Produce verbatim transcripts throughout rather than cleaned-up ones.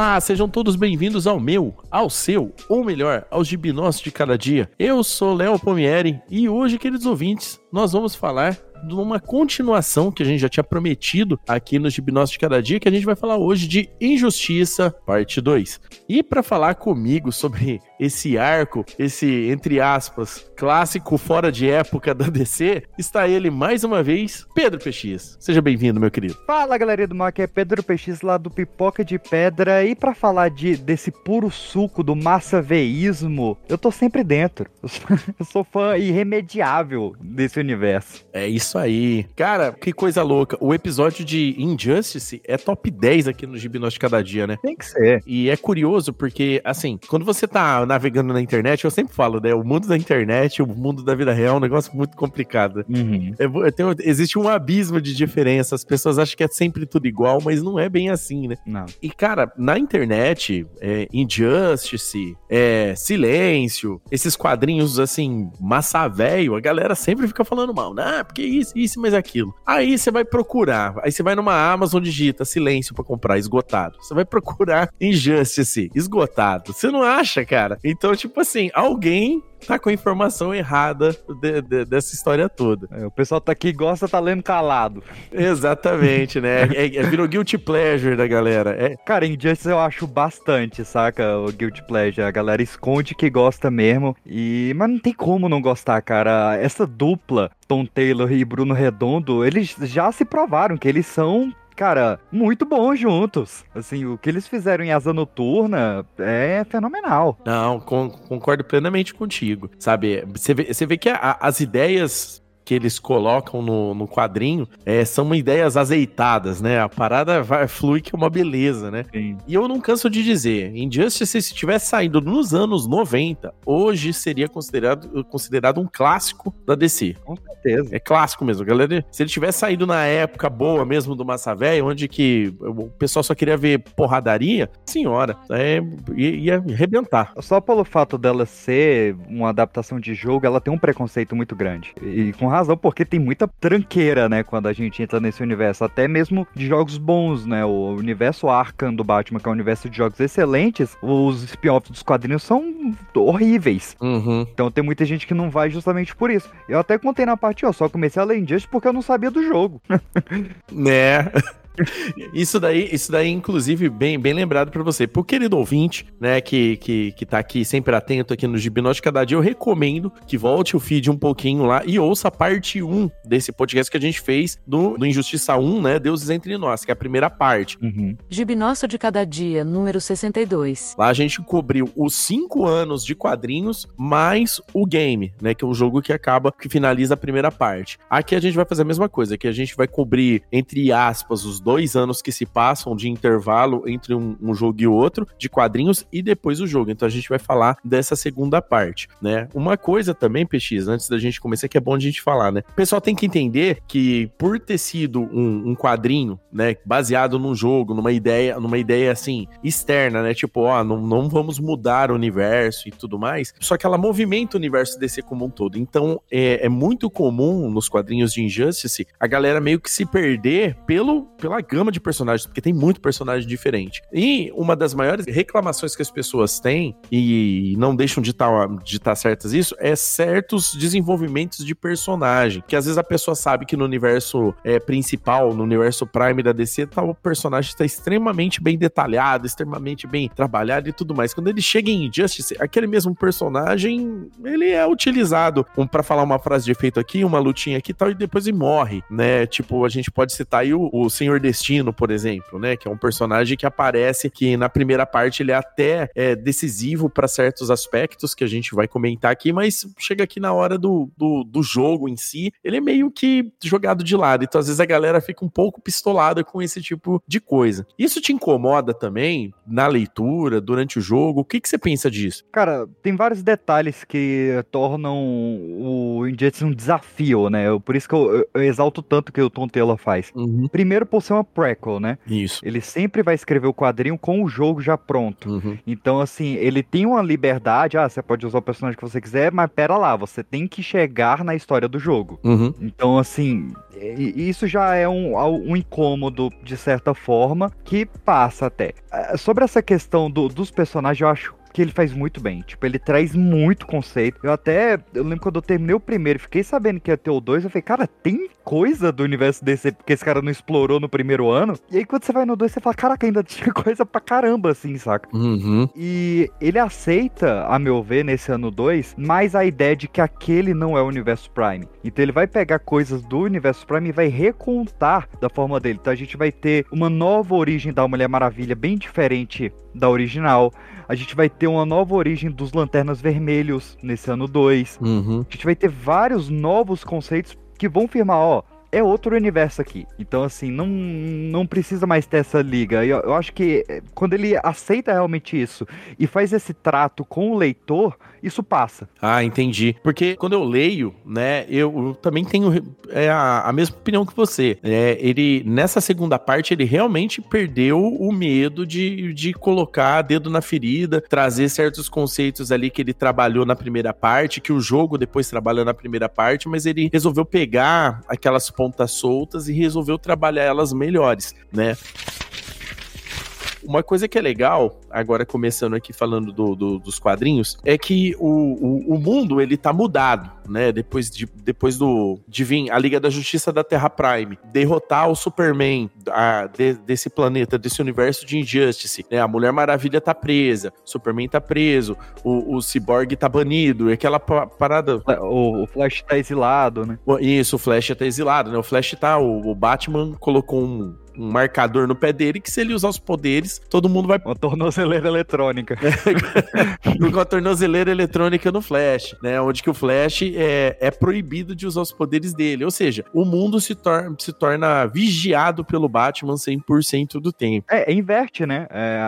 Olá, sejam todos bem-vindos ao meu, ao seu, ou melhor, ao Gibinócio de cada dia. Eu sou Léo Pomieri e hoje, queridos ouvintes, nós vamos falar de uma continuação que a gente já tinha prometido aqui no Gibinócio de cada dia, que a gente vai falar hoje de Injustiça, parte dois. E para falar comigo sobre esse arco, esse, entre aspas, clássico fora de época da D C, está ele mais uma vez, Pedro P X. Seja bem-vindo, meu querido. Fala, galerinha do mal, aqui é Pedro P X lá do Pipoca de Pedra, e pra falar de, desse puro suco do massaveísmo, eu tô sempre dentro. Eu sou, eu sou fã irremediável desse universo. É isso aí. Cara, que coisa louca. O episódio de Injustice é top dez aqui no Gibinócio de cada dia, né? Tem que ser. E é curioso porque, assim, quando você tá navegando na internet, eu sempre falo, né? O mundo da internet e o mundo da vida real é um negócio muito complicado. Uhum. É, tem, existe um abismo de diferença. As pessoas acham que é sempre tudo igual, mas não é bem assim, né? Não. E, cara, na internet, é, Injustice, é, Silêncio, esses quadrinhos, assim, massa velho, a galera sempre fica falando mal. Ah, porque isso, isso, mas aquilo. Aí você vai procurar, aí você vai numa Amazon, digita Silêncio pra comprar, esgotado. Você vai procurar Injustice, esgotado. Você não acha, cara? Então, tipo assim, alguém tá com a informação errada de, de, dessa história toda. É, o pessoal tá aqui gosta, tá lendo calado. Exatamente, né? É, é, virou guilty pleasure da galera. É. Cara, Injustice eu acho bastante, saca? O guilty pleasure. A galera esconde que gosta mesmo. E... Mas não tem como não gostar, cara. Essa dupla, Tom Taylor e Bruno Redondo, eles já se provaram que eles são... Cara, muito bons juntos. Assim, o que eles fizeram em Asa Noturna é fenomenal. Não, com, concordo plenamente contigo. Sabe, você vê, você vê que a, as ideias que eles colocam no, no quadrinho é, são ideias azeitadas, né? A parada vai, flui que é uma beleza, né? Sim. E eu não canso de dizer, Injustice, se tivesse saído nos anos noventa, hoje seria considerado, considerado um clássico da D C. Com certeza. É clássico mesmo, galera. Se ele tivesse saído na época boa mesmo do Massa Velho, onde que o pessoal só queria ver porradaria, senhora, é, ia arrebentar. Só pelo fato dela ser uma adaptação de jogo, ela tem um preconceito muito grande. E com razão, porque tem muita tranqueira, né, quando a gente entra nesse universo, até mesmo de jogos bons, né, o universo Arkham do Batman, que é um universo de jogos excelentes, os spin-offs dos quadrinhos são horríveis. Uhum. Então tem muita gente que não vai justamente por isso. Eu até contei na parte, ó, só comecei a ler Injustice porque eu não sabia do jogo. Né? Isso daí, isso daí, inclusive, bem, bem lembrado pra você. Pro querido ouvinte, né, que, que, que tá aqui sempre atento aqui no Gibinócio de cada dia, eu recomendo que volte o feed um pouquinho lá e ouça a parte um desse podcast que a gente fez do, do Injustiça um, né, Deuses Entre Nós, que é a primeira parte. Uhum. Gibinócio de cada dia, número sessenta e dois. Lá a gente cobriu os cinco anos de quadrinhos mais o game, né, que é o jogo que acaba, que finaliza a primeira parte. Aqui a gente vai fazer a mesma coisa, aqui a gente vai cobrir, entre aspas, os dois anos que se passam de intervalo entre um, um jogo e outro, de quadrinhos, e depois o jogo. Então a gente vai falar dessa segunda parte, né? Uma coisa também, P X, antes da gente começar, que é bom a gente falar, né? O pessoal tem que entender que por ter sido um, um quadrinho, né, baseado num jogo, numa ideia, numa ideia assim, externa, né? Tipo, ó, não, não vamos mudar o universo e tudo mais, só que ela movimenta o universo D C como um todo. Então é, é muito comum nos quadrinhos de Injustice a galera meio que se perder pelo, pela gama de personagens, porque tem muito personagem diferente. E uma das maiores reclamações que as pessoas têm, e não deixam de estar de tá certas isso, é certos desenvolvimentos de personagem, que às vezes a pessoa sabe que no universo é, principal, no universo Prime da D C, tá, o personagem está extremamente bem detalhado, extremamente bem trabalhado e tudo mais. Quando ele chega em Injustice, aquele mesmo personagem, ele é utilizado um, pra falar uma frase de efeito aqui, uma lutinha aqui e tal, e depois ele morre, né? Tipo, a gente pode citar aí o, o Senhor Destino, por exemplo, né? Que é um personagem que aparece, que na primeira parte ele é até é, decisivo para certos aspectos que a gente vai comentar aqui, mas chega aqui na hora do, do, do jogo em si, ele é meio que jogado de lado. Então, às vezes, a galera fica um pouco pistolada com esse tipo de coisa. Isso te incomoda também na leitura, durante o jogo? O que, que você pensa disso? Cara, tem vários detalhes que tornam o Injustice um desafio, né? Por isso que eu, eu exalto tanto que o Tom Taylor faz. Uhum. Primeiro, por ser uma prequel, né? Isso. Ele sempre vai escrever o quadrinho com o jogo já pronto. Uhum. Então, assim, ele tem uma liberdade, ah, você pode usar o personagem que você quiser, mas pera lá, você tem que chegar na história do jogo. Uhum. Então, assim, isso já é um, um incômodo, de certa forma, que passa até. Sobre essa questão do, dos personagens, eu acho que ele faz muito bem. Tipo, ele traz muito conceito. Eu até, eu lembro quando eu terminei o primeiro, fiquei sabendo que ia ter o dois, eu falei, cara, tem coisa do universo D C que esse cara não explorou no primeiro ano? E aí quando você vai no dois, você fala, caraca, ainda tinha coisa pra caramba, assim, saca? Uhum. E ele aceita, a meu ver, nesse ano dois, mais a ideia de que aquele não é o universo Prime. Então ele vai pegar coisas do universo Prime e vai recontar da forma dele. Então a gente vai ter uma nova origem da Mulher Maravilha, bem diferente da original. A gente vai ter uma nova origem dos Lanternas Vermelhos nesse ano dois. Uhum. A gente vai ter vários novos conceitos que vão firmar, ó, é outro universo aqui. Então, assim, não, não precisa mais ter essa liga. Eu, eu acho que quando ele aceita realmente isso e faz esse trato com o leitor, isso passa. Ah, entendi. Porque quando eu leio, né, eu, eu também tenho é, a, a mesma opinião que você. É, ele, nessa segunda parte, ele realmente perdeu o medo de, de colocar dedo na ferida, trazer certos conceitos ali que ele trabalhou na primeira parte, que o jogo depois trabalhou na primeira parte, mas ele resolveu pegar aquelas pontas soltas e resolveu trabalhar elas melhores, né? Uma coisa que é legal, agora começando aqui falando do, do, dos quadrinhos, é que o, o, o mundo, ele tá mudado, né? Depois, de, depois do, de vir a Liga da Justiça da Terra Prime, derrotar o Superman a, de, desse planeta, desse universo de Injustice, né? A Mulher Maravilha tá presa, o Superman tá preso, o, o Cyborg tá banido, aquela parada... O, o Flash tá exilado, né? Isso, o Flash tá exilado, né? O Flash tá... O, o Batman colocou um... um marcador no pé dele, que se ele usar os poderes, todo mundo vai... Uma tornozeleira eletrônica. Com a tornozeleira eletrônica no Flash, né? Onde que o Flash é, é proibido de usar os poderes dele. Ou seja, o mundo se, tor- se torna vigiado pelo Batman cem por cento do tempo. É, inverte, né? É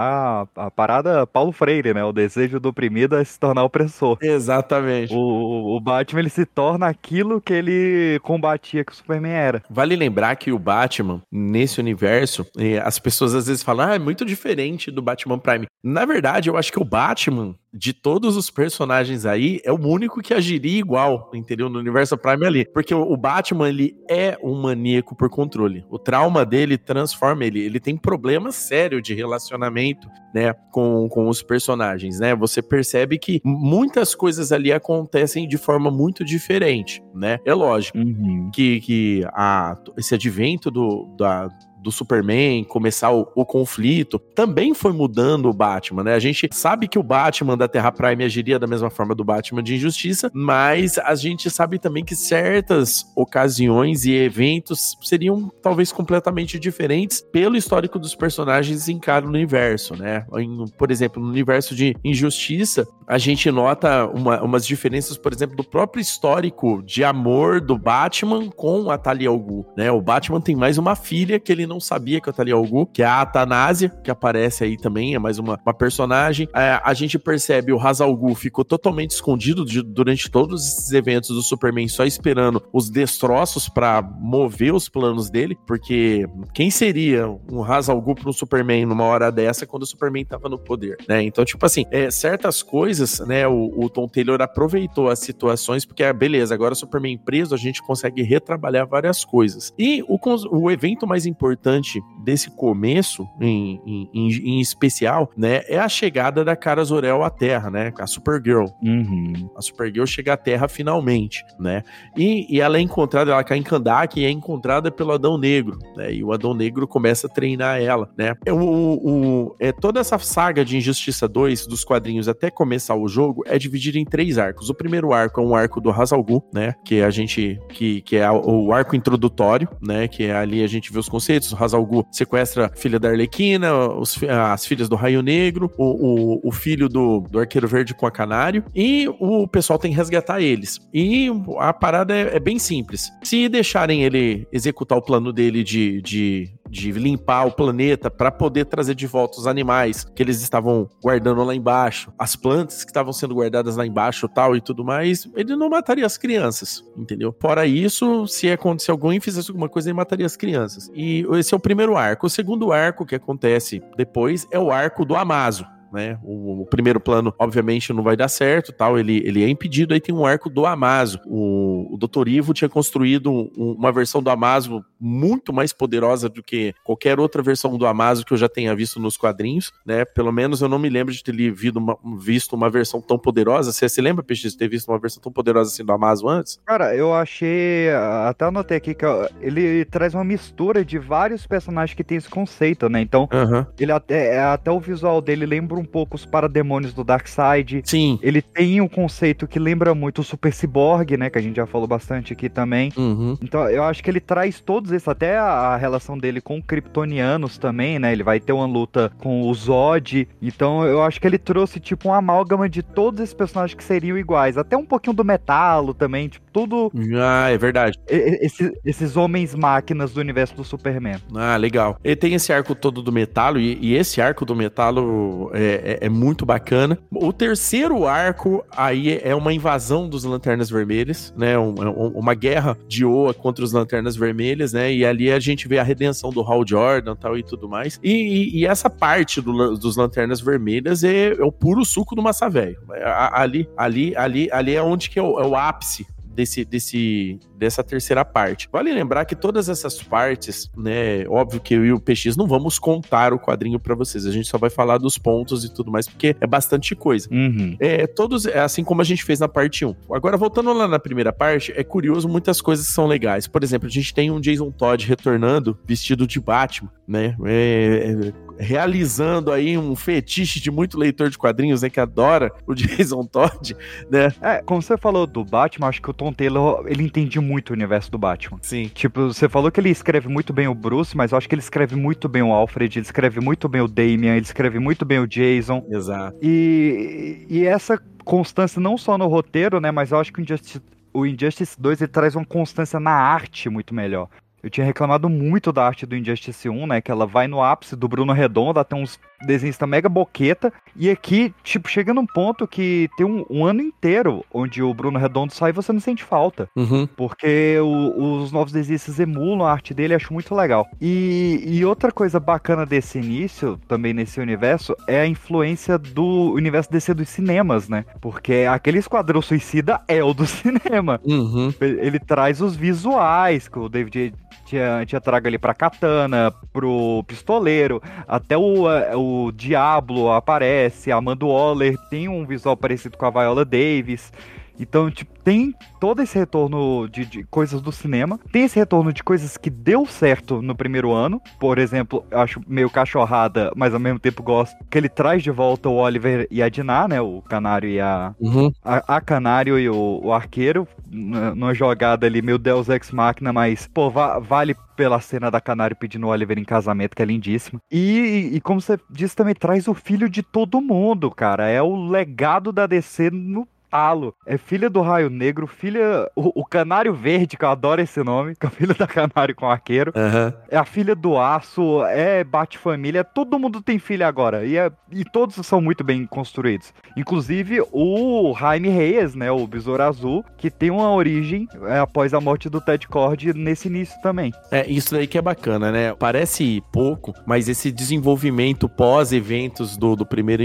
a, a, a parada Paulo Freire, né? O desejo do oprimido é se tornar opressor. Exatamente. O, o Batman, ele se torna aquilo que ele combatia que o Superman era. Vale lembrar que o Batman, nesse universo, as pessoas às vezes falam, ah, é muito diferente do Batman Prime. Na verdade, eu acho que o Batman, de todos os personagens aí, é o único que agiria igual, entendeu? No universo Prime ali. Porque o Batman, ele é um maníaco por controle. O trauma dele transforma ele. Ele tem problema sério de relacionamento, né, com, com os personagens, né? Você percebe que muitas coisas ali acontecem de forma muito diferente, né? É lógico Uhum. que, que a, esse advento do, da, do Superman, começar o, o conflito, também foi mudando o Batman, né? A gente sabe que o Batman da Terra Prime agiria da mesma forma do Batman de Injustiça, mas a gente sabe também que certas ocasiões e eventos seriam talvez completamente diferentes pelo histórico dos personagens em cada universo, né? Em, por exemplo, no universo de Injustiça, a gente nota uma, umas diferenças, por exemplo, do próprio histórico de amor do Batman com a Talia al Ghul, né? O Batman tem mais uma filha que ele não sabia que é a Talia al Ghul, que é a Athanasia, que aparece aí também, é mais uma, uma personagem. É, a gente percebe o Ra's al Ghul ficou totalmente escondido de, durante todos esses eventos do Superman, só esperando os destroços pra mover os planos dele, porque quem seria um Ra's al Ghul pra um Superman numa hora dessa quando o Superman tava no poder, né? Então, tipo assim, é, certas coisas, né, o, o Tom Taylor aproveitou as situações, porque, ah, beleza, agora o Superman preso, a gente consegue retrabalhar várias coisas. E o, o evento mais importante desse começo, em, em, em, em especial, né, é a chegada da Kara Zor-El à Terra, né, a Supergirl. Uhum. A Supergirl chega à Terra finalmente, né, e, e ela é encontrada, ela cai em Kahndaq e é encontrada pelo Adão Negro, né, e o Adão Negro começa a treinar ela, né. É, o, o, é, toda essa saga de Injustiça dois, dos quadrinhos até começar o jogo, é dividida em três arcos. O primeiro arco é um arco do Ra's al Ghul, né, que a gente, que, que é o arco introdutório, né, que é ali a gente vê os conceitos. O Ra's al Ghul sequestra a filha da Arlequina, os, as filhas do Raio Negro, o, o, o filho do, do Arqueiro Verde com a Canário, e o pessoal tem que resgatar eles. E a parada é, é bem simples. Se deixarem ele executar o plano dele de, de de limpar o planeta para poder trazer de volta os animais que eles estavam guardando lá embaixo, as plantas que estavam sendo guardadas lá embaixo tal e tudo mais, ele não mataria as crianças, entendeu? Fora isso, se acontecer alguém fizesse alguma coisa, ele mataria as crianças. E esse é o primeiro arco. O segundo arco que acontece depois é o arco do Amazo. Né? O, o primeiro plano, obviamente, não vai dar certo, tal. Ele, ele é impedido. Aí tem um arco do Amazo. O, o doutor Ivo tinha construído um, uma versão do Amazo muito mais poderosa do que qualquer outra versão do Amazo que eu já tenha visto nos quadrinhos, né? Pelo menos eu não me lembro de ter visto uma, visto uma versão tão poderosa. Você se lembra, Peixe, de ter visto uma versão tão poderosa assim do Amazo antes? Cara, eu achei, até anotei aqui que ele traz uma mistura de vários personagens que tem esse conceito, né? Então, uhum. ele até, até o visual dele lembra um pouco os parademônios do Darkseid. Sim. Ele tem um conceito que lembra muito o Super Cyborg, né? Que a gente já falou bastante aqui também. Uhum. Então, eu acho que ele traz todos esses, até a, a relação dele com kryptonianos também, né? Ele vai ter uma luta com o Zod. Então, eu acho que ele trouxe, tipo, um amálgama de todos esses personagens que seriam iguais. Até um pouquinho do Metalo também, tipo, tudo... Ah, é verdade. Esse, esses homens-máquinas do universo do Superman. Ah, legal. Ele tem esse arco todo do Metalo, e, e esse arco do Metalo... É, É, é muito bacana. O terceiro arco aí é uma invasão dos Lanternas Vermelhas, né? Um, um, uma guerra de Oa contra os Lanternas Vermelhas, né? E ali a gente vê a redenção do Hal Jordan tal, e tudo mais. E, e, e essa parte do, dos Lanternas Vermelhas é, é o puro suco do massa velho. Ali, ali, ali, ali é onde que é o, é o ápice Desse, desse, dessa terceira parte. Vale lembrar que todas essas partes, né, óbvio que eu e o P X não vamos contar o quadrinho pra vocês, a gente só vai falar dos pontos e tudo mais, porque é bastante coisa. Uhum. É, todos, é assim como a gente fez na parte um. Agora, voltando lá na primeira parte, é curioso, muitas coisas são legais. Por exemplo, a gente tem um Jason Todd retornando vestido de Batman, né, é, é, realizando aí um fetiche de muito leitor de quadrinhos, né, que adora o Jason Todd, né. É, como você falou do Batman, acho que o Tom Taylor, ele entende muito o universo do Batman. Sim. Tipo, você falou que ele escreve muito bem o Bruce, mas eu acho que ele escreve muito bem o Alfred, ele escreve muito bem o Damian, ele escreve muito bem o Jason. Exato. E, e essa constância não só no roteiro, né, mas eu acho que o Injustice, o Injustice dois, ele traz uma constância na arte muito melhor. Eu tinha reclamado muito da arte do Injustice um, né? Que ela vai no ápice do Bruno Redondo, tem uns desenhos mega boqueta. E aqui, tipo, chega num ponto que tem um, um ano inteiro onde o Bruno Redondo sai e você não sente falta. Uhum. Porque o, os novos desenhos emulam a arte dele, acho muito legal. E, e outra coisa bacana desse início, também nesse universo, é a influência do universo D C dos cinemas, né? Porque aquele Esquadrão Suicida é o do cinema. Uhum. Ele, ele traz os visuais que o David tinha, tinha trago ali pra Katana, pro Pistoleiro, até o, o Diablo aparece, a Amanda Waller tem um visual parecido com a Viola Davis. Então, tipo, tem todo esse retorno de, de coisas do cinema, tem esse retorno de coisas que deu certo no primeiro ano. Por exemplo, eu acho meio cachorrada, mas ao mesmo tempo gosto, que ele traz de volta o Oliver e a Dinah, né, o Canário e a... Uhum. A, a Canário e o, o Arqueiro, numa jogada ali, meio Deus Ex Machina, mas, pô, va, vale pela cena da Canário pedindo o Oliver em casamento, que é lindíssima. E, e como você disse, também traz o filho de todo mundo, cara. É o legado da D C no talo. É filha do Raio Negro, filha... O, o Canário Verde, que eu adoro esse nome, que é o filho da Canário com o Arqueiro. Uhum. É a filha do Aço, é Bate-Família, todo mundo tem filha agora. E, é, e todos são muito bem construídos. Inclusive o Jaime Reyes, né, o Besouro Azul, que tem uma origem é, após a morte do Ted Kord nesse início também. É, isso daí que é bacana, né? Parece pouco, mas esse desenvolvimento pós-eventos do, do primeiro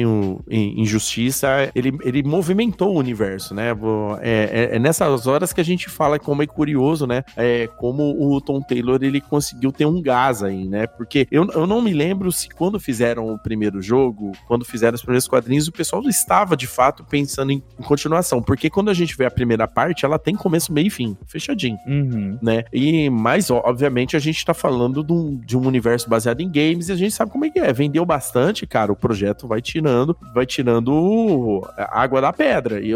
Injustiça, ele, ele movimentou o universo. universo, né? É, é, é nessas horas que a gente fala como é curioso, né? É, como o Tom Taylor, ele conseguiu ter um gás aí, né? Porque eu, eu não me lembro se quando fizeram o primeiro jogo, quando fizeram os primeiros quadrinhos, o pessoal estava, de fato, pensando em, em continuação. Porque quando a gente vê a primeira parte, ela tem começo, meio e fim. Fechadinho. Uhum. Né? E, mas, obviamente, a gente tá falando de um, de um universo baseado em games e a gente sabe como é que é. Vendeu bastante, cara, o projeto vai tirando, vai tirando água da pedra. E eu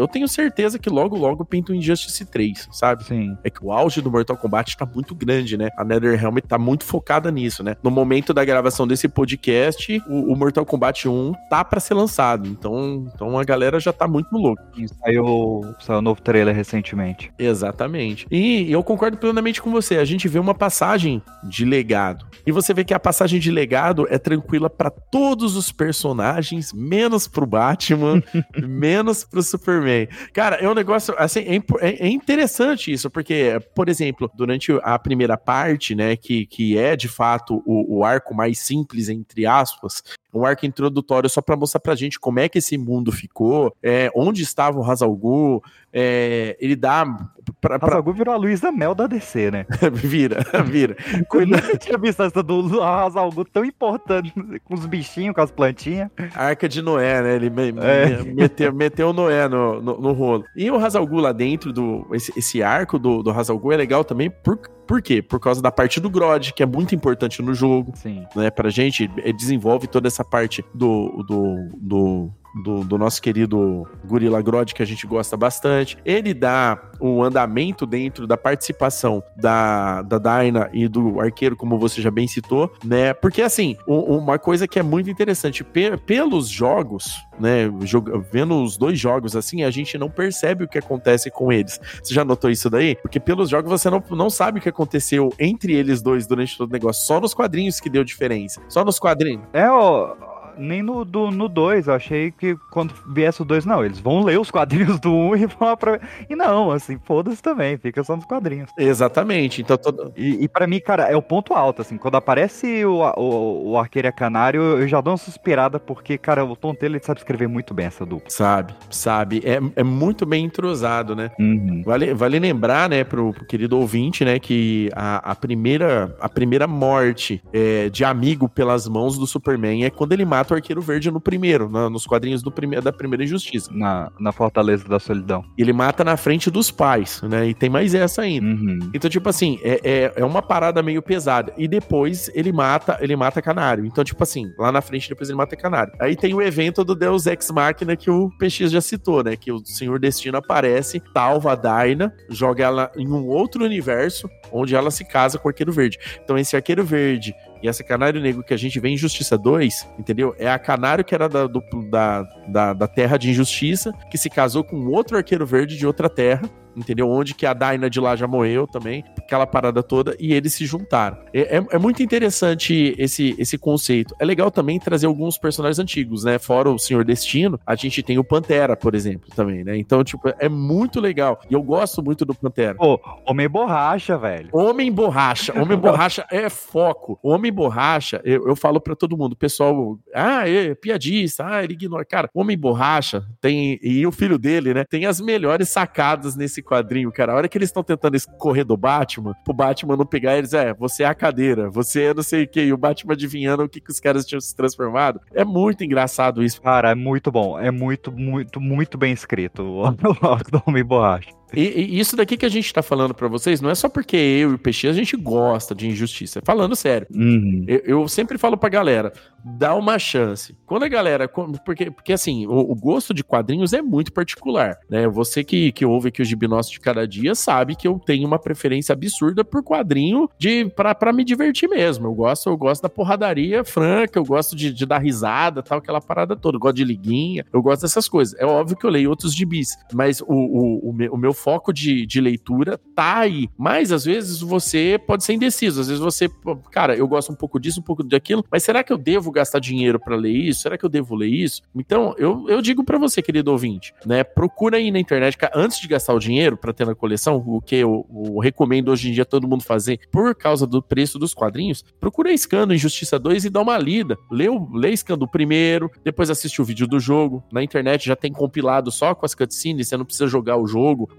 eu tenho certeza que logo, logo pinta o Injustice três, sabe? Sim. É que o auge do Mortal Kombat tá muito grande, né? A NetherRealm tá muito focada nisso, né? No momento da gravação desse podcast, o, o Mortal Kombat um tá pra ser lançado. Então, então a galera já tá muito louca. E saiu, saiu um novo trailer recentemente. Exatamente. E eu concordo plenamente com você. A gente vê uma passagem de legado. E você vê que a passagem de legado é tranquila pra todos os personagens, menos pro Batman, menos pro Superman. Cara, é um negócio, assim, é, é interessante isso, porque, por exemplo, durante a primeira parte, né, que, que é, de fato, o, o arco mais simples, entre aspas, um arco introdutório só pra mostrar pra gente como é que esse mundo ficou, é, onde estava o Ra's al Ghul, é, ele dá... Pra, pra... Ra's al Ghul virou a Luísa Mel da D C, né? vira, vira. Eu nunca tinha visto essa do Ra's al Ghul tão importante, com os bichinhos, com as plantinhas. A Arca de Noé, né? Ele me, É. me, meteu, meteu o Noé no, no, no rolo. E o Ra's al Ghul lá dentro, do, esse, esse arco do, do Ra's al Ghul é legal também, por, por quê? Por causa da parte do Grodd, que é muito importante no jogo. Sim. Né, pra gente, ele desenvolve toda essa parte do, do, do, do, do nosso querido Gorilla Grodd, que a gente gosta bastante. Ele dá um andamento dentro da participação da, da Dyna e do Arqueiro, como você já bem citou, né? Porque, assim, um, uma coisa que é muito interessante, pe- pelos jogos, né, jog- vendo os dois jogos, assim, a gente não percebe o que acontece com eles. Você já notou isso daí? Porque pelos jogos você não, não sabe o que aconteceu entre eles dois durante todo o negócio. Só nos quadrinhos que deu diferença. Só nos quadrinhos. É, ó, nem no dois, no dois, eu achei que quando viesse o dois, não, eles vão ler os quadrinhos do um e vão aproveitar. E não, assim, foda-se também, fica só nos quadrinhos. Exatamente. Então, todo... E, e pra mim, cara, é o ponto alto, assim, quando aparece o, o, o Arqueiro e a Canário, eu já dou uma suspirada, porque, cara, o Tom Taylor ele sabe escrever muito bem essa dupla. Sabe, sabe. É, é muito bem entrosado, né? Uhum. Vale, vale lembrar, né, pro, pro querido ouvinte, né, que a, a, primeira, a primeira morte é, de amigo pelas mãos do Superman é quando ele mata o Arqueiro Verde no primeiro, na, nos quadrinhos do prime- da Primeira Injustiça. Na, na Fortaleza da Solidão. Ele mata na frente dos pais, né, e tem mais essa ainda. Uhum. Então, tipo assim, é, é, é uma parada meio pesada. E depois ele mata, ele mata Canário. Então, tipo assim, lá na frente depois ele mata Canário. Aí tem o evento do Deus Ex Machina que o P X já citou, né, que o Senhor Destino aparece, salva a Dyna, joga ela em um outro universo, onde ela se casa com o Arqueiro Verde. Então esse Arqueiro Verde e essa Canário Negro que a gente vê em Injustiça dois, entendeu? É a Canário que era da, do, da, da, da Terra de Injustiça, que se casou com outro Arqueiro Verde de outra terra, entendeu? Onde que a Dyna de lá já morreu também, aquela parada toda, e eles se juntaram. É, é, é muito interessante esse, esse conceito. É legal também trazer alguns personagens antigos, né? Fora o Senhor Destino, a gente tem o Pantera, por exemplo, também, né? Então, tipo, é muito legal. E eu gosto muito do Pantera. Pô, Homem Borracha, velho. Homem Borracha. Homem Borracha é foco. Homem Borracha, eu, eu falo pra todo mundo, o pessoal, ah, é piadista, ah, ele ignora. Cara, Homem Borracha tem, e o filho dele, né, tem as melhores sacadas nesse quadrinho, cara. A hora que eles estão tentando escorrer do Batman, pro Batman não pegar eles, é, você é a cadeira, você é não sei o que, e o Batman adivinhando o que, que os caras tinham se transformado. É muito engraçado isso. Cara, é muito bom. É muito, muito, muito bem escrito o arco do Homem Borracha. E, e isso daqui que a gente tá falando pra vocês não é só porque eu e o Peixe a gente gosta de Injustiça. Falando sério. Uhum. Eu, eu sempre falo pra galera, dá uma chance. Quando a galera... Porque, porque assim, o, o gosto de quadrinhos é muito particular, né? Você que, que ouve aqui o Gibi Nosso de Cada Dia sabe que eu tenho uma preferência absurda por quadrinho de, pra, pra me divertir mesmo. Eu gosto, eu gosto da porradaria franca, eu gosto de, de dar risada, tal, aquela parada toda. Eu gosto de liguinha, eu gosto dessas coisas. É óbvio que eu leio outros gibis, mas o, o, o, meu, o meu foco de, de leitura tá aí. Mas, às vezes, você pode ser indeciso. Às vezes você... Cara, eu gosto um pouco disso, um pouco daquilo, mas será que eu devo gastar dinheiro pra ler isso? Será que eu devo ler isso? Então, eu, eu digo pra você, querido ouvinte, né? Procura aí na internet, antes de gastar o dinheiro pra ter na coleção, o que eu, eu recomendo hoje em dia todo mundo fazer por causa do preço dos quadrinhos, procura a scan do Injustiça dois e dá uma lida. Lê, o, lê a scan do primeiro, depois assiste o vídeo do jogo. Na internet já tem compilado só com as cutscenes, você não precisa jogar o jogo. O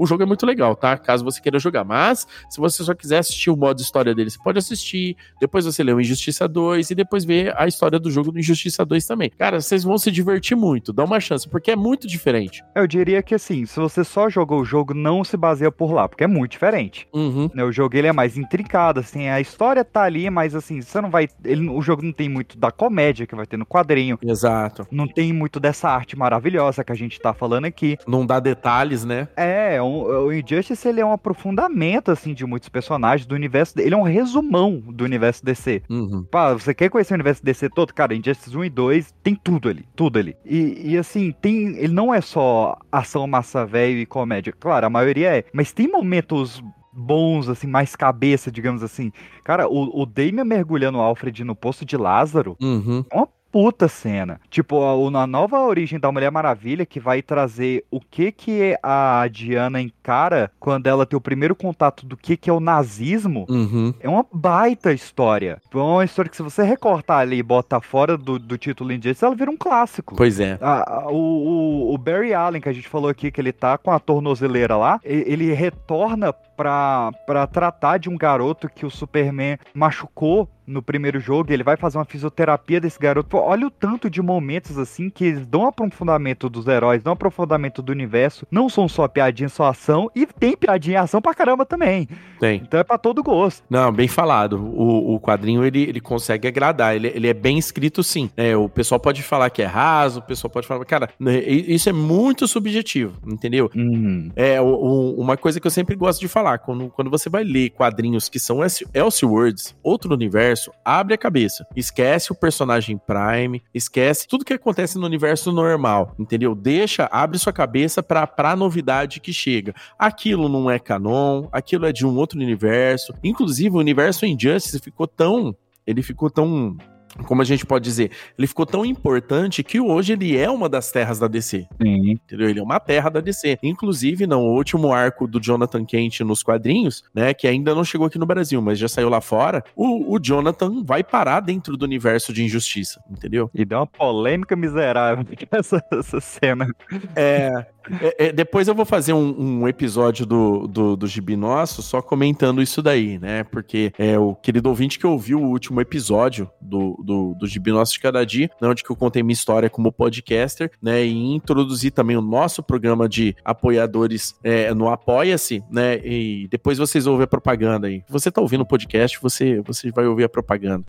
jogo é muito legal, tá? Caso você queira jogar. Mas, se você só quiser assistir o modo história dele, você pode assistir, depois você lê o Injustiça dois e depois vê a história do jogo do Injustiça dois também. Cara, vocês vão se divertir muito, dá uma chance, porque é muito diferente. Eu diria que assim, se você só jogou o jogo, não se baseia por lá, porque é muito diferente. Uhum. O jogo ele é mais intrincado, assim, a história tá ali, mas assim, você não vai... Ele, o jogo não tem muito da comédia que vai ter no quadrinho. Exato. Não tem muito dessa arte maravilhosa que a gente tá falando aqui. Não dá detalhes, né? É, o, o Injustice, ele é um aprofundamento, assim, de muitos personagens do universo. Ele é um resumão do universo D C. Uhum. Pá, você quer conhecer o universo D C todo? Cara, Injustice um e dois tem tudo ali, tudo ali. E, e assim, tem... Ele não é só ação massa velho e comédia. Claro, a maioria é. Mas tem momentos bons, assim, mais cabeça, digamos assim. Cara, o, o Damian mergulhando o Alfred no Poço de Lázaro Uhum. é uma puta cena. Tipo, a, a nova origem da Mulher Maravilha, que vai trazer o que que a Diana encara quando ela tem o primeiro contato do que que é o nazismo. Uhum. É uma baita história. É uma história que, se você recortar ali e botar fora do, do título Injustice, ela vira um clássico. Pois é. A, a, o, o Barry Allen, que a gente falou aqui, que ele tá com a tornozeleira lá, ele retorna pra, pra tratar de um garoto que o Superman machucou no primeiro jogo. Ele vai fazer uma fisioterapia desse garoto. Pô, olha o tanto de momentos assim que eles dão aprofundamento dos heróis, dão aprofundamento do universo. Não são só piadinha, só ação. E tem piadinha e ação pra caramba também. Tem. Então é pra todo gosto. Não, bem falado. O, o quadrinho, ele, ele consegue agradar. Ele, ele é bem escrito, sim. É, o pessoal pode falar que é raso, o pessoal pode falar... Cara, isso é muito subjetivo, entendeu? Uhum. É o, o, uma coisa que eu sempre gosto de falar. Quando, quando você vai ler quadrinhos que são Elseworlds, outro universo, abre a cabeça. Esquece o personagem Prime, esquece tudo que acontece no universo normal, entendeu? Deixa, abre sua cabeça pra, pra novidade que chega. Aquilo não é canon, aquilo é de um outro universo. Inclusive, o universo Injustice ficou tão... Ele ficou tão... Como a gente pode dizer, ele ficou tão importante que hoje ele é uma das terras da D C. Sim. Entendeu? Ele é uma terra da D C. Inclusive, no último arco do Jonathan Kent nos quadrinhos, né, que ainda não chegou aqui no Brasil, mas já saiu lá fora, o, o Jonathan vai parar dentro do universo de Injustiça, entendeu? E deu uma polêmica miserável essa, essa cena. É... É, é, depois eu vou fazer um, um episódio do, do, do Gibi Nosso só comentando isso daí, né? Porque é o querido ouvinte que ouviu o último episódio do, do, do Gibi Nosso de Cada Dia, né, onde que eu contei minha história como podcaster, né? E introduzi também o nosso programa de apoiadores é, no Apoia-se, né? E depois vocês ouvem a propaganda aí. Você tá ouvindo o podcast, você, você vai ouvir a propaganda.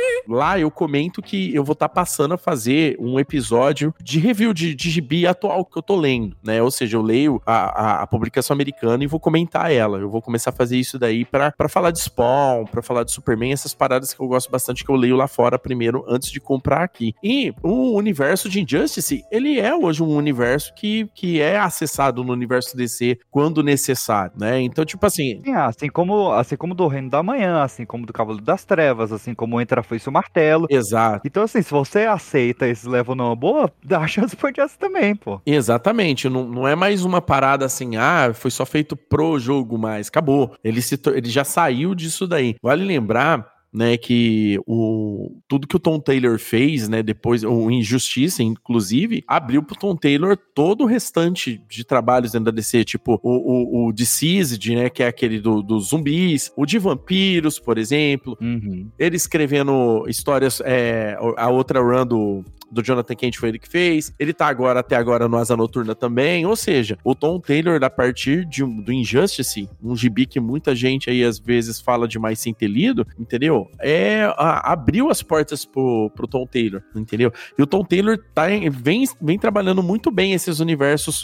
Lá eu comento que eu vou estar tá passando a fazer um episódio de review de, de gibi atual que eu tô lendo, né? Ou seja, eu leio a, a, a publicação americana e vou comentar ela. Eu vou começar a fazer isso daí pra, pra falar de Spawn, pra falar de Superman, essas paradas que eu gosto bastante, que eu leio lá fora primeiro, antes de comprar aqui. E o universo de Injustice, ele é hoje um universo que, que é acessado no universo D C quando necessário, né? Então, tipo assim... Sim, assim como, assim como do Reino da Manhã, assim como do Cavaleiro das Trevas, assim como Entra a Foice e o Martelo. Exato. Então, assim, se você aceita esses levam numa boa, dá chance pro Injustice também, pô. Exatamente. Não, não é mais uma parada assim, ah, foi só feito pro jogo, mas acabou. Ele, se, ele já saiu disso daí. Vale lembrar, né, que o, tudo que o Tom Taylor fez, né, depois, o Injustiça, inclusive, abriu pro Tom Taylor todo o restante de trabalhos dentro da D C, tipo o, o, o Deceased, né, que é aquele dos do zumbis, o de vampiros, por exemplo, uhum. Ele escrevendo histórias, é, a outra run do do Jonathan Kent foi ele que fez, ele tá agora, até agora, no Asa Noturna também, ou seja, o Tom Taylor, a partir de, do Injustice, um gibi que muita gente aí às vezes fala demais sem ter lido, entendeu? É, a, abriu as portas pro, pro Tom Taylor, entendeu? E o Tom Taylor tá, vem, vem trabalhando muito bem esses universos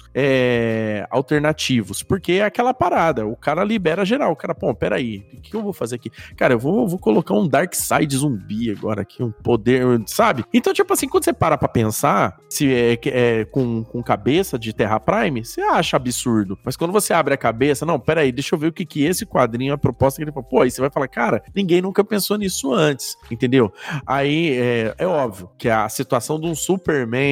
é, alternativos, porque é aquela parada, o cara libera geral, o cara, pô, peraí, o que eu vou fazer aqui? Cara, eu vou, vou colocar um Darkseid zumbi agora aqui, um poder, sabe? Então, tipo assim, quando você para pra pensar, se é, é com, com cabeça de Terra Prime, você acha absurdo. Mas quando você abre a cabeça, não, peraí, deixa eu ver o que que esse quadrinho, a proposta que ele falou, pô, aí você vai falar, cara, ninguém nunca pensou nisso antes, entendeu? Aí, é, é óbvio que a situação de um Superman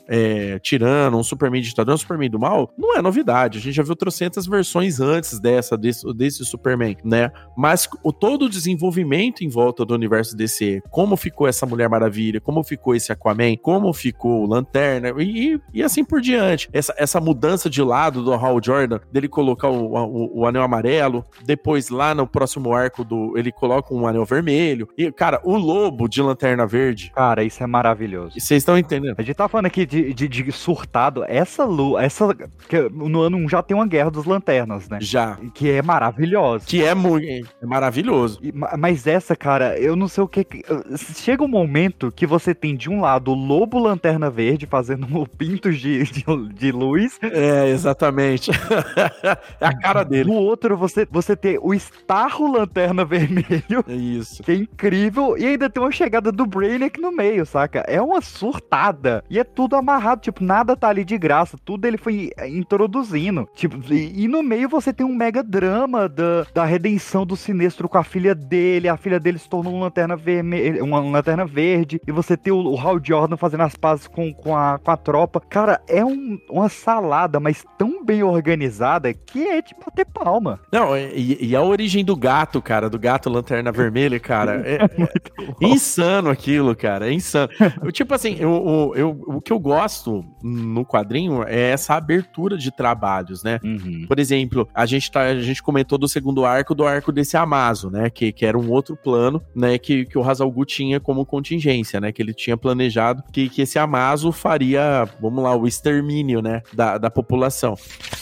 é, tirano, um Superman ditador, um Superman do mal, não é novidade. A gente já viu trocentas versões antes dessa, desse, desse Superman, né? Mas o, todo o desenvolvimento em volta do universo D C, como ficou essa Mulher Maravilha, como ficou esse Aquaman, como ficou o Lanterna, e, e assim por diante. Essa, essa mudança de lado do Hal Jordan, dele colocar o, o, o anel amarelo, depois lá no próximo arco do, ele coloca um anel vermelho, e cara, o lobo de Lanterna Verde. Cara, isso é maravilhoso. Vocês estão entendendo? A gente tá falando aqui de, de, de surtado, essa lua, essa, que no ano um já tem uma Guerra dos Lanternas, né? Já. Que é maravilhosa. Que é muito, é maravilhoso. E, mas essa, cara, eu não sei o que... Chega um momento que você tem de um lado o Lobo Lanterna Verde fazendo pintos de, de, de luz. É, exatamente. É a cara dele. No outro, você, você tem o Starro Lanterna Vermelho. É isso. Que é incrível. E ainda tem uma chegada do Brainiac no meio, saca? É uma surtada. E é tudo amarrado. Tipo, nada tá ali de graça. Tudo ele foi introduzindo. Tipo, e, e no meio você tem um mega drama da, da redenção do Sinestro com a filha dele. A filha dele se tornou uma lanterna vermelha, uma lanterna verde. E você tem o, o Hal Jordan fazendo as pazes com, com, a, com a tropa. Cara, é um, uma salada, mas tão bem organizada que é de bater palma. Não, e, e a origem do gato, cara, do gato Lanterna Vermelha, cara, é, é insano aquilo, cara, é insano. Eu, tipo assim, eu, eu, o que eu gosto no quadrinho é essa abertura de trabalhos, né? Uhum. Por exemplo, a gente, tá, a gente comentou do segundo arco, do arco desse Amazo, né? Que, que era um outro plano, né? Que, que o Ra's al Ghul tinha como contingência, né? Que ele tinha planejado que, que esse Amazo faria, vamos lá, o extermínio, né? Da, da população.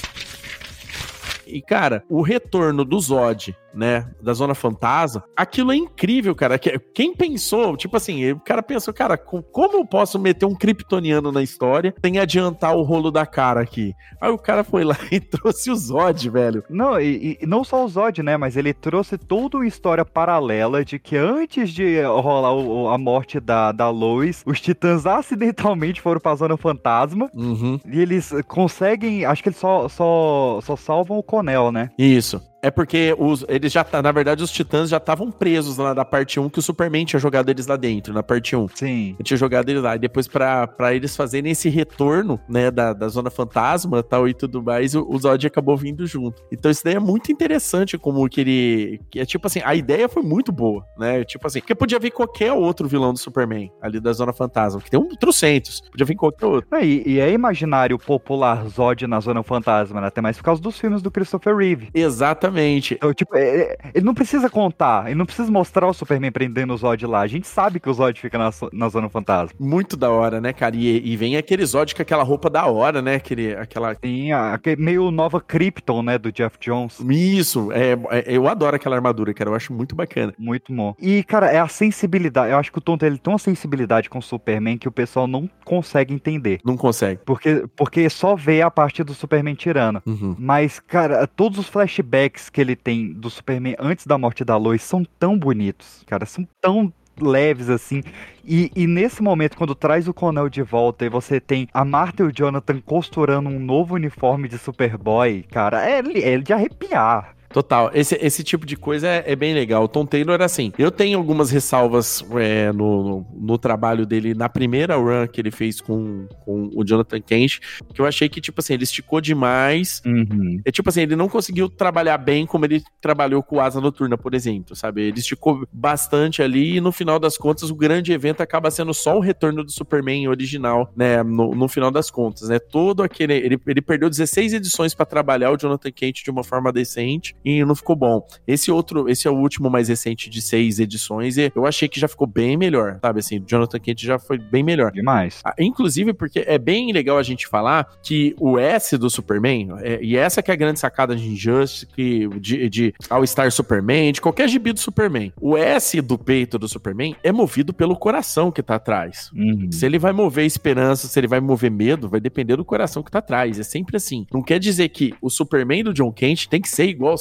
E, cara, o retorno do Zod, né, da Zona Fantasma, aquilo é incrível, cara. Quem pensou, tipo assim, o cara pensou, cara, como eu posso meter um kryptoniano na história sem adiantar o rolo da cara aqui? Aí o cara foi lá e trouxe o Zod, velho. Não, e, e não só o Zod, né, mas ele trouxe toda uma história paralela de que antes de rolar o, a morte da, da Lois, os Titãs acidentalmente foram pra Zona Fantasma, uhum. E eles conseguem, acho que eles só, só, só salvam o Conel, né? Isso. É porque os, eles já, na verdade, os Titãs já estavam presos lá da parte um, que o Superman tinha jogado eles lá dentro, na parte um. Sim. Ele tinha jogado eles lá. E depois, pra, pra eles fazerem esse retorno, né, da, da Zona Fantasma tal, e tudo mais, o, o Zod acabou vindo junto. Então isso daí é muito interessante, como que ele... Que é tipo assim, a ideia foi muito boa, né? Tipo assim, porque podia vir qualquer outro vilão do Superman, ali da Zona Fantasma, que tem um trocentos. Podia vir qualquer outro. É, e, e é imaginário popular Zod na Zona Fantasma, né? Até mais por causa dos filmes do Christopher Reeve. Exatamente. Então, tipo, é, ele não precisa contar, ele não precisa mostrar o Superman prendendo o Zod lá. A gente sabe que o Zod fica na, na Zona Fantasma. Muito da hora, né, cara? E, e vem aquele Zod com aquela roupa da hora, né? Aquele, aquela... Sim, a, meio nova Krypton, né, do Jeff Jones. Isso, é, é, eu adoro aquela armadura, cara. Eu acho muito bacana. Muito bom. E, cara, é a sensibilidade. Eu acho que o Tom Taylor tem uma sensibilidade com o Superman que o pessoal não consegue entender. Não consegue. Porque, porque só vê a parte do Superman tirano. Uhum. Mas, cara, todos os flashbacks que ele tem do Superman antes da morte da Lois são tão bonitos, cara, são tão leves assim, e, e nesse momento quando traz o Conel de volta e você tem a Martha e o Jonathan costurando um novo uniforme de Superboy, cara, é, é de arrepiar. Total, esse, esse tipo de coisa é, é bem legal. O Tom Taylor, assim, eu tenho algumas ressalvas é, no, no, no trabalho dele na primeira run que ele fez com, com o Jonathan Kent, que eu achei que, tipo assim, ele esticou demais. Uhum. É tipo assim, ele não conseguiu trabalhar bem como ele trabalhou com o Asa Noturna, por exemplo, sabe? Ele esticou bastante ali e no final das contas o grande evento acaba sendo só o retorno do Superman original, né? No, no final das contas, né? Todo aquele... Ele, ele perdeu dezesseis edições pra trabalhar o Jonathan Kent de uma forma decente e não ficou bom. Esse outro, esse é o último mais recente de seis edições e eu achei que já ficou bem melhor, sabe? Assim, o Jonathan Kent já foi bem melhor. Demais. Ah, inclusive porque é bem legal a gente falar que o S do Superman, é, e essa que é a grande sacada de Injustice, que, de, de All-Star Superman, de qualquer gibi do Superman, o S do peito do Superman é movido pelo coração que tá atrás. Uhum. Se ele vai mover esperança, se ele vai mover medo, vai depender do coração que tá atrás. É sempre assim. Não quer dizer que o Superman do John Kent tem que ser igual ao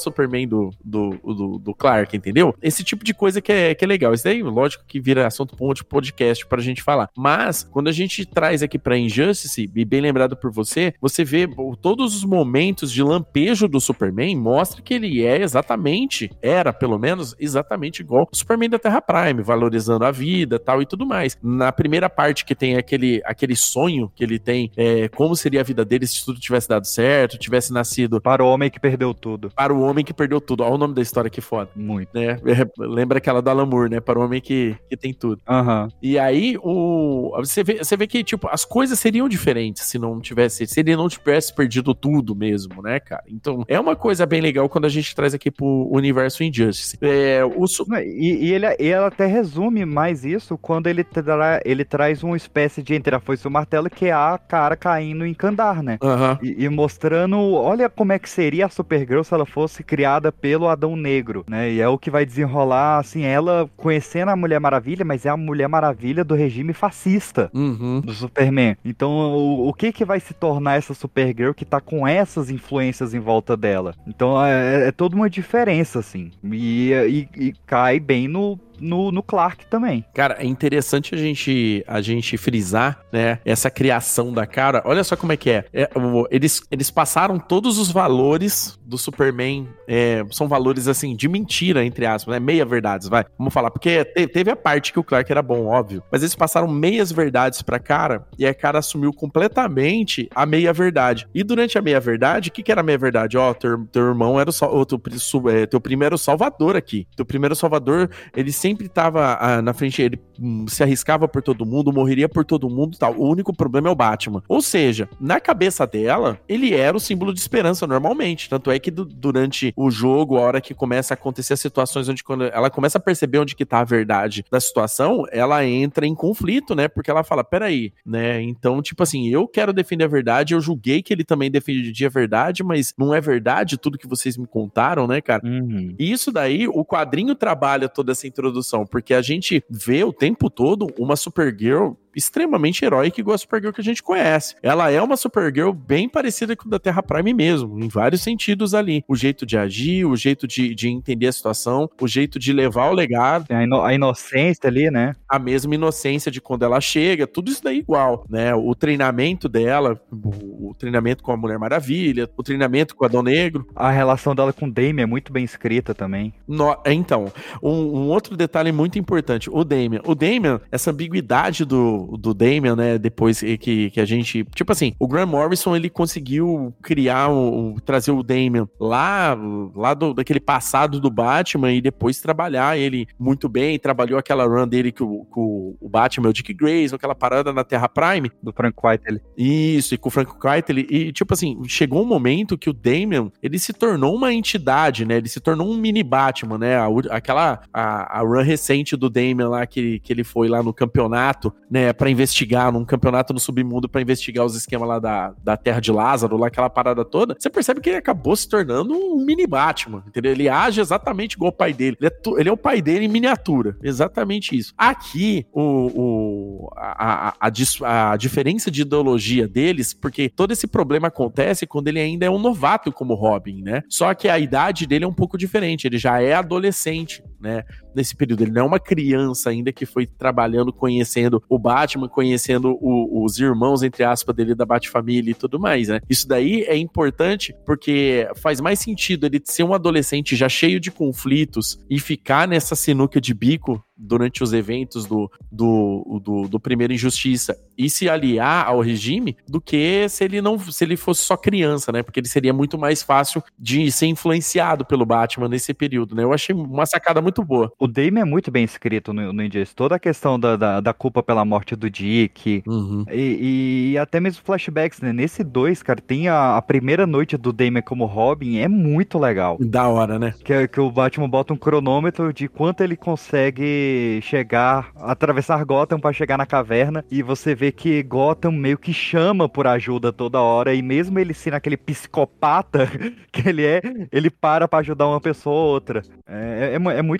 Superman do, do, do, do Clark, entendeu? Esse tipo de coisa que é, que é legal. Isso daí, lógico que vira assunto pra um outro podcast pra gente falar. Mas, quando a gente traz aqui pra Injustice, e bem lembrado por você, você vê todos os momentos de lampejo do Superman, mostra que ele é exatamente, era pelo menos, exatamente igual o Superman da Terra Prime, valorizando a vida, tal e tudo mais. Na primeira parte que tem aquele, aquele sonho que ele tem, é, como seria a vida dele se tudo tivesse dado certo, tivesse nascido... Para o homem que perdeu tudo. Para o homem que perdeu tudo. Olha o nome da história que foda. Muito. Né? Lembra aquela do Alan Moore, né? Para o homem que, que tem tudo. Uhum. E aí, o... Você, vê, você vê que, tipo, as coisas seriam diferentes se não tivesse... Se ele não tivesse perdido tudo mesmo, né, cara? Então, é uma coisa bem legal quando a gente traz aqui pro universo Injustice. É, o... E, e ele, ele até resume mais isso quando ele, tra... ele traz uma espécie de entre a foice e o martelo, que é a cara caindo em Kandar, né? Uhum. E, e mostrando, olha como é que seria a Supergirl se ela fosse criada pelo Adão Negro, né? E é o que vai desenrolar, assim, ela conhecendo a Mulher Maravilha, mas é a Mulher Maravilha do regime fascista, uhum. do Superman. Então, o, o que que vai se tornar essa Supergirl que tá com essas influências em volta dela? Então, é, é toda uma diferença, assim. E, e, e cai bem no... No, no Clark também. Cara, é interessante a gente, a gente frisar, né, essa criação da cara. Olha só como é que é. é o, eles, eles passaram todos os valores do Superman, é, são valores, assim, de mentira, entre aspas, né, meia-verdades, vai. Vamos falar, porque te, teve a parte que o Clark era bom, óbvio, mas eles passaram meias-verdades pra cara, e a cara assumiu completamente a meia-verdade. E durante a meia-verdade, o que que era a meia-verdade? Ó, oh, teu, teu irmão era o, o teu, teu primeiro salvador aqui. Teu primeiro salvador, ele sempre sempre tava ah, na frente, ele hum, se arriscava por todo mundo, morreria por todo mundo e tal. O único problema é o Batman. Ou seja, na cabeça dela, ele era o símbolo de esperança normalmente. Tanto é que do, durante o jogo, a hora que começa a acontecer as situações onde quando ela começa a perceber onde que tá a verdade da situação, ela entra em conflito, né? Porque ela fala, peraí, né? Então, tipo assim, eu quero defender a verdade, eu julguei que ele também defendia a verdade, mas não é verdade tudo que vocês me contaram, né, cara? Uhum. E isso daí, o quadrinho trabalha toda essa introdução, porque a gente vê o tempo todo uma Supergirl extremamente heróica igual a Supergirl que a gente conhece. Ela é uma Supergirl bem parecida com a da Terra Prime mesmo, em vários sentidos ali. O jeito de agir, o jeito de, de entender a situação, o jeito de levar o legado. A, ino- a inocência ali, né? A mesma inocência de quando ela chega, tudo isso daí igual, né? O treinamento dela, o, o treinamento com a Mulher Maravilha, o treinamento com o Adão Negro. A relação dela com o Damian é muito bem escrita também. No, então, um, um outro detalhe muito importante, o Damian. O Damian, essa ambiguidade do, do Damian, né, depois que, que a gente... Tipo assim, o Grant Morrison, ele conseguiu criar, o, o, trazer o Damian lá, lá do, daquele passado do Batman e depois trabalhar ele muito bem, trabalhou aquela run dele com, com o Batman, o Dick Grayson, aquela parada na Terra Prime. Do Frank Whiteley. Isso, e com o Frank Whiteley. E, tipo assim, chegou um momento que o Damian, ele se tornou uma entidade, né, ele se tornou um mini Batman, né, a, aquela, a, a run recente do Damian lá, que, que ele foi lá no campeonato, né, pra investigar, num campeonato no submundo pra investigar os esquemas lá da, da Terra de Lázaro, lá aquela parada toda, você percebe que ele acabou se tornando um mini Batman, entendeu? Ele age exatamente igual o pai dele. Ele é, tu, ele é o pai dele em miniatura. Exatamente isso. Aqui, o, o, a, a, a, a diferença de ideologia deles, porque todo esse problema acontece quando ele ainda é um novato como Robin, né? Só que a idade dele é um pouco diferente, ele já é adolescente, né? Nesse período, ele não é uma criança ainda que foi trabalhando, conhecendo o Batman, conhecendo o, os irmãos, entre aspas, dele da Batfamília e tudo mais, né? Isso daí é importante porque faz mais sentido ele ser um adolescente já cheio de conflitos e ficar nessa sinuca de bico durante os eventos do, do, do, do primeiro Injustiça e se aliar ao regime do que se ele não se ele fosse só criança, né? Porque ele seria muito mais fácil de ser influenciado pelo Batman nesse período, né? Eu achei uma sacada muito boa. O Damian é muito bem escrito no, no Injustice. Toda a questão da, da, da culpa pela morte do Dick uhum. e, e até mesmo flashbacks, né? Nesse dois, cara, tem a, a primeira noite do Damian como Robin, é muito legal. Da hora, né? Que, que o Batman bota um cronômetro de quanto ele consegue chegar, atravessar Gotham pra chegar na caverna, e você vê que Gotham meio que chama por ajuda toda hora, e mesmo ele sendo aquele psicopata que ele é, ele para pra ajudar uma pessoa ou outra. É, é, é muito, muito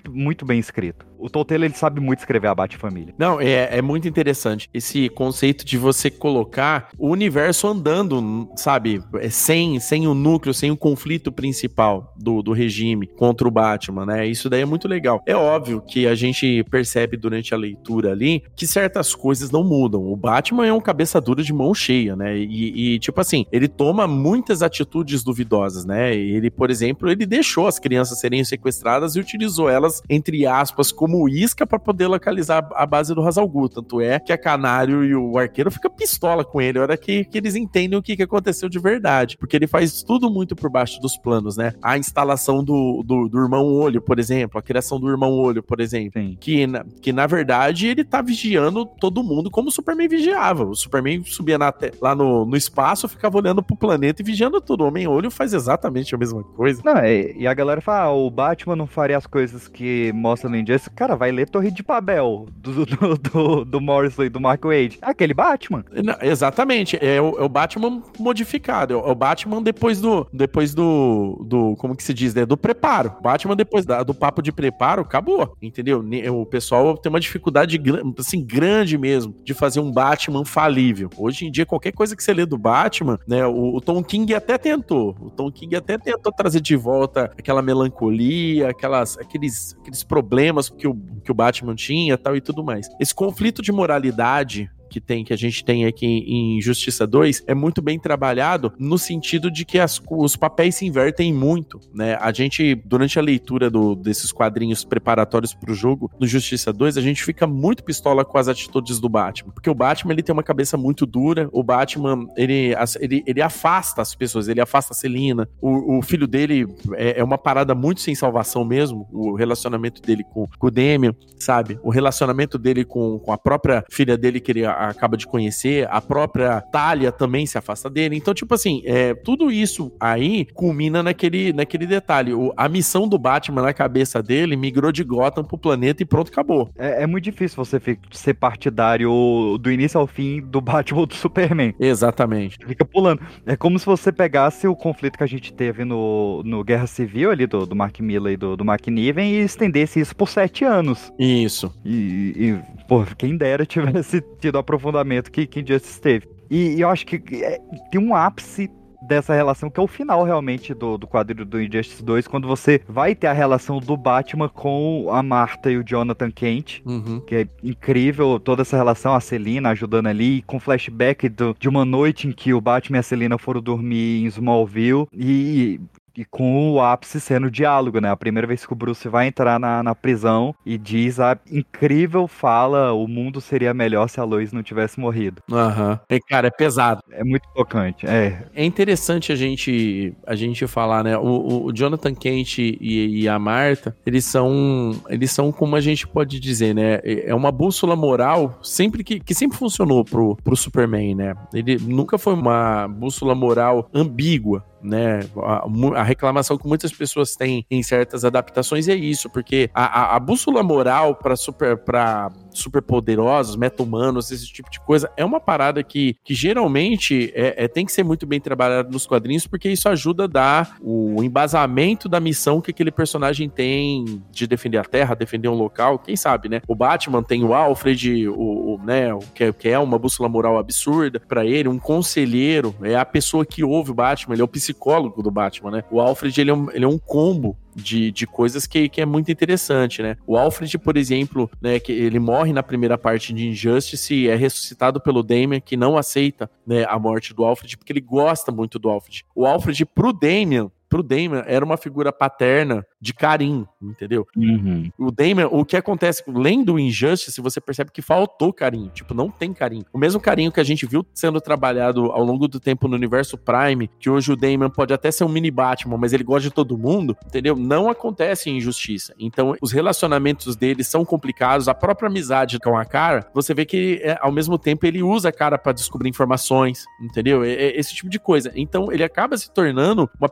bem escrito. O Telltale, ele sabe muito escrever a Bat-família. Não, é, é muito interessante esse conceito de você colocar o universo andando, sabe, sem, sem o núcleo, sem o conflito principal do, do regime contra o Batman, né? Isso daí é muito legal. É óbvio que a gente percebe durante a leitura ali que certas coisas não mudam. O Batman é um cabeça dura de mão cheia, né? E, e tipo assim, ele toma muitas atitudes duvidosas, né? Ele, por exemplo, ele deixou as crianças serem sequestradas e utilizou elas, entre aspas, como como isca pra poder localizar a base do Ra's al Ghul. Tanto é que a Canário e o Arqueiro ficam pistola com ele, a hora que, que eles entendem o que, que aconteceu de verdade. Porque ele faz tudo muito por baixo dos planos, né? A instalação do, do, do Irmão Olho, por exemplo, a criação do Irmão Olho, por exemplo. Sim. Que, na, que, na verdade, ele tá vigiando todo mundo como o Superman vigiava. O Superman subia na te- lá no, no espaço, ficava olhando pro planeta e vigiando tudo. O Homem-Olho faz exatamente a mesma coisa. Não, e, e a galera fala, ah, o Batman não faria as coisas que mostra no Injustice. Cara, vai ler Torre de Babel, do, do, do, do Morrison e do Mark Waid. Aquele Batman. Não, exatamente, é o, é o Batman modificado, é o Batman depois do, depois do, do como que se diz, né, do preparo. Batman depois da, do papo de preparo, acabou, entendeu? O pessoal tem uma dificuldade, assim, grande mesmo, de fazer um Batman falível. Hoje em dia, qualquer coisa que você lê do Batman, né, o, o Tom King até tentou, o Tom King até tentou trazer de volta aquela melancolia, aquelas, aqueles, aqueles problemas que o, que o Batman tinha, tal e tudo mais. Esse conflito de moralidade que tem, que a gente tem aqui em Justiça dois, é muito bem trabalhado no sentido de que as, os papéis se invertem muito, né? A gente, durante a leitura do, desses quadrinhos preparatórios pro jogo, no Justiça dois, a gente fica muito pistola com as atitudes do Batman, porque o Batman, ele tem uma cabeça muito dura, o Batman, ele, ele, ele afasta as pessoas, ele afasta a Selina, o, o filho dele é, é uma parada muito sem salvação mesmo, o relacionamento dele com, com o Damian, sabe? O relacionamento dele com, com a própria filha dele, que ele acaba de conhecer, a própria Talia também se afasta dele. Então, tipo assim, é, tudo isso aí culmina naquele, naquele detalhe. O, a missão do Batman na cabeça dele migrou de Gotham pro planeta e pronto, acabou. É, é muito difícil você ser partidário do início ao fim do Batman ou do Superman. Exatamente. Fica pulando. É como se você pegasse o conflito que a gente teve no, no Guerra Civil ali, do, do Mark Miller e do, do Mark Niven, e estendesse isso por sete anos. Isso. E, e pô, quem dera tivesse tido a aprofundamento que, que Injustice teve. E, e eu acho que é, tem um ápice dessa relação, que é o final realmente do, do quadro do Injustice dois, quando você vai ter a relação do Batman com a Martha e o Jonathan Kent, uhum. que é incrível, toda essa relação, a Selina ajudando ali, com flashback do, de uma noite em que o Batman e a Selina foram dormir em Smallville, e... E com o ápice sendo o diálogo, né? A primeira vez que o Bruce vai entrar na, na prisão e diz a incrível fala: o mundo seria melhor se a Lois não tivesse morrido. Aham. Uhum. E, cara, é pesado. É muito tocante, é. É interessante a gente, a gente falar, né? O, o Jonathan Kent e, e a Martha, eles são, eles são, como a gente pode dizer, né? É uma bússola moral sempre que, que sempre funcionou pro, pro Superman, né? Ele nunca foi uma bússola moral ambígua, né? A, a reclamação que muitas pessoas têm em certas adaptações é isso, porque a, a, a bússola moral para super, para super poderosos, meta-humanos, esse tipo de coisa, é uma parada que, que geralmente é, é, tem que ser muito bem trabalhado nos quadrinhos, porque isso ajuda a dar o embasamento da missão que aquele personagem tem de defender a Terra, defender um local, quem sabe, né? O Batman tem o Alfred, o, o, né, o que, que é uma bússola moral absurda para ele, um conselheiro, é a pessoa que ouve o Batman, ele é o psicólogo do Batman, né? O Alfred, ele é um, ele é um combo de, de coisas que, que é muito interessante, né? O Alfred, por exemplo, né, que ele morre na primeira parte de Injustice e é ressuscitado pelo Damian, que não aceita, né, a morte do Alfred, porque ele gosta muito do Alfred. O Alfred, pro Damian, pro Damian, era uma figura paterna de carinho, entendeu? Uhum. O Damian, o que acontece, lendo o Injustice, você percebe que faltou carinho, tipo, não tem carinho. O mesmo carinho que a gente viu sendo trabalhado ao longo do tempo no universo Prime, que hoje o Damian pode até ser um mini Batman, mas ele gosta de todo mundo, entendeu? Não acontece em Injustiça. Então, os relacionamentos dele são complicados, a própria amizade com a Kara, você vê que, é, ao mesmo tempo, ele usa a Kara pra descobrir informações, entendeu? É, é esse tipo de coisa. Então, ele acaba se tornando uma pessoa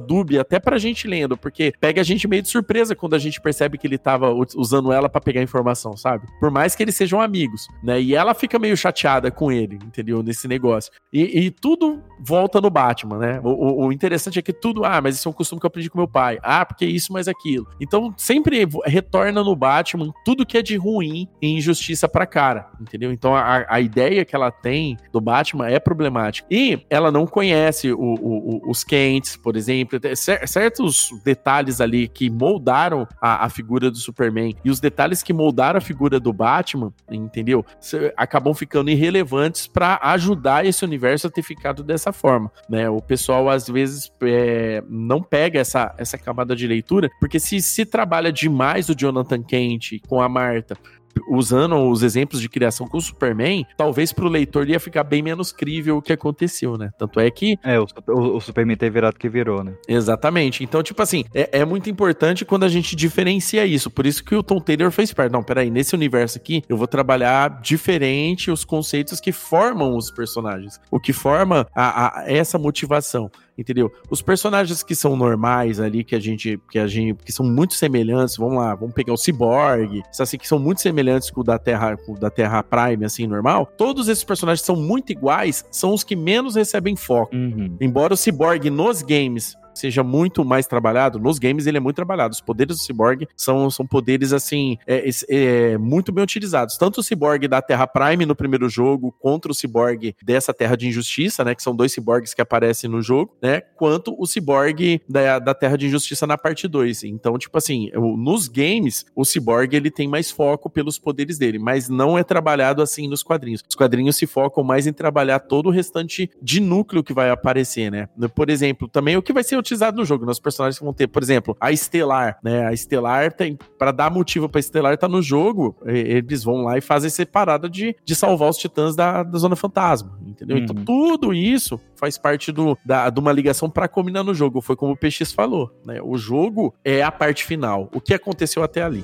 dúbia até pra gente lendo, porque pega a gente meio de surpresa quando a gente percebe que ele tava usando ela pra pegar informação, sabe? Por mais que eles sejam amigos, né? E ela fica meio chateada com ele, entendeu? Nesse negócio. E, e tudo volta no Batman, né? O, o, o interessante é que tudo, ah, mas isso é um costume que eu aprendi com meu pai. Ah, porque isso, mas aquilo. Então, sempre retorna no Batman tudo que é de ruim e injustiça pra cara, entendeu? Então, a, a ideia que ela tem do Batman é problemática. E ela não conhece o, o, os Kents, por exemplo, certos detalhes ali que moldaram a, a figura do Superman e os detalhes que moldaram a figura do Batman, entendeu? Acabam ficando irrelevantes pra ajudar esse universo a ter ficado dessa forma, né? O pessoal, às vezes, é, não pega essa, essa camada de leitura, porque se se trabalha demais o Jonathan Kent com a Martha, usando os exemplos de criação com o Superman, talvez pro leitor ia ficar bem menos crível o que aconteceu, né? Tanto é que... É, o, o, o Superman ter virado que virou, né? Exatamente. Então, tipo assim, é, é muito importante quando a gente diferencia isso. Por isso que o Tom Taylor fez parte. Não, peraí, nesse universo aqui, eu vou trabalhar diferente os conceitos que formam os personagens. O que forma a, a, essa motivação. Entendeu? Os personagens que são normais ali, que a gente, que a gente, que são muito semelhantes, vamos lá, vamos pegar o Cyborg, assim, que são muito semelhantes com o da Terra, com o da Terra Prime, assim, normal, todos esses personagens são muito iguais, são os que menos recebem foco. Uhum. Embora o Cyborg nos games seja muito mais trabalhado, nos games ele é muito trabalhado, os poderes do Cyborg são, são poderes, assim, é, é, muito bem utilizados, tanto o Cyborg da Terra Prime no primeiro jogo, contra o Cyborg dessa Terra de Injustiça, né, que são dois Cyborgs que aparecem no jogo, né, quanto o Cyborg da, da Terra de Injustiça na parte dois, então, tipo assim, nos games, o Cyborg, ele tem mais foco pelos poderes dele, mas não é trabalhado assim nos quadrinhos, os quadrinhos se focam mais em trabalhar todo o restante de núcleo que vai aparecer, né, por exemplo, também o que vai ser utilizado no jogo, nos personagens que vão ter, por exemplo, a Estelar, né, a Estelar tem, pra dar motivo pra Estelar tá no jogo, eles vão lá e fazem essa parada de, de salvar os titãs da, da Zona Fantasma, entendeu? Uhum. Então tudo isso faz parte do, da, de uma ligação pra combinar no jogo, foi como o P X falou, né, o jogo é a parte final, o que aconteceu até ali.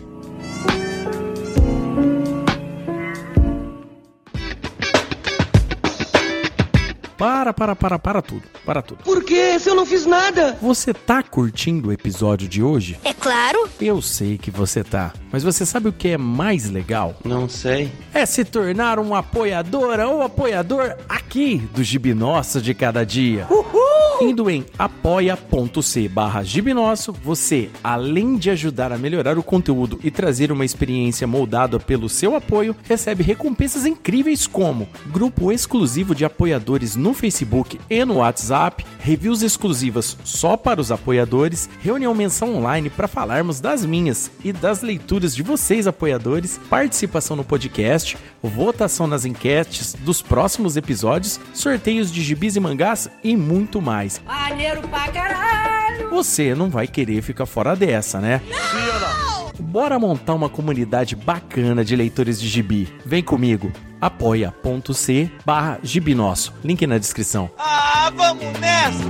Para, para, para, para tudo, para tudo. Por quê? Se eu não fiz nada? Você tá curtindo o episódio de hoje? É claro. Eu sei que você tá, mas você sabe o que é mais legal? Não sei. É se tornar um apoiadora ou apoiador aqui do Gibi Nosso de cada dia. Uhul! Indo em apoia.c barra Gibi Nosso, você, além de ajudar a melhorar o conteúdo e trazer uma experiência moldada pelo seu apoio, recebe recompensas incríveis como grupo exclusivo de apoiadores no Facebook e no WhatsApp, reviews exclusivas só para os apoiadores, reunião mensal online para falarmos das minhas e das leituras de vocês apoiadores, participação no podcast, votação nas enquetes dos próximos episódios, sorteios de gibis e mangás e muito mais. Maneiro pra caralho! Você não vai querer ficar fora dessa, né? Não! Bora montar uma comunidade bacana de leitores de gibi. Vem comigo, apoia.c barra Gibi Nosso. Link na descrição. Ah, vamos nessa!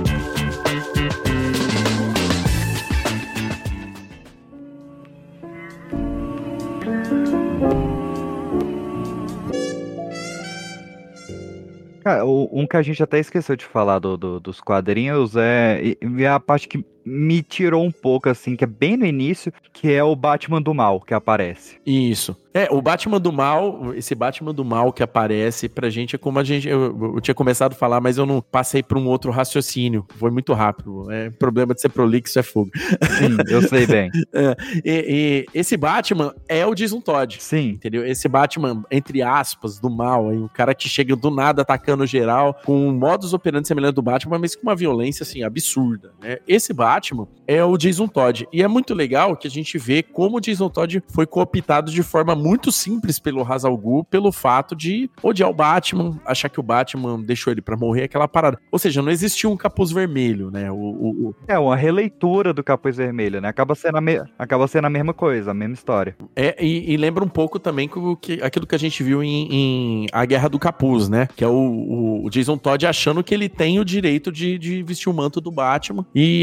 Cara, um que a gente até esqueceu de falar do, do, dos quadrinhos é, é a parte que me tirou um pouco, assim, que é bem no início, que é o Batman do Mal que aparece. Isso. É, o Batman do Mal, esse Batman do Mal que aparece pra gente é como a gente, eu, eu tinha começado a falar, mas eu não passei por um outro raciocínio, foi muito rápido, é problema de ser prolixo, é fogo. Sim, eu sei bem. É, e, e esse Batman é o Jason Todd. Sim. Entendeu? Esse Batman, entre aspas, do mal, aí, o cara que chega do nada atacando geral, com um modus operandi semelhante do Batman, mas com uma violência, assim, absurda, né? Esse Batman é o Jason Todd, e é muito legal que a gente vê como o Jason Todd foi cooptado de forma muito simples pelo Ra's al Ghul, pelo fato de odiar o Batman, achar que o Batman deixou ele pra morrer, aquela parada. Ou seja, não existia um capuz vermelho, né? O, o, o... É, uma releitura do capuz vermelho, né? Acaba sendo a, me... Acaba sendo a mesma coisa, a mesma história. É, e, e lembra um pouco também que, que, aquilo que a gente viu em, em A Guerra do Capuz, né? Que é o, o, o Jason Todd achando que ele tem o direito de, de vestir o manto do Batman, e as coisas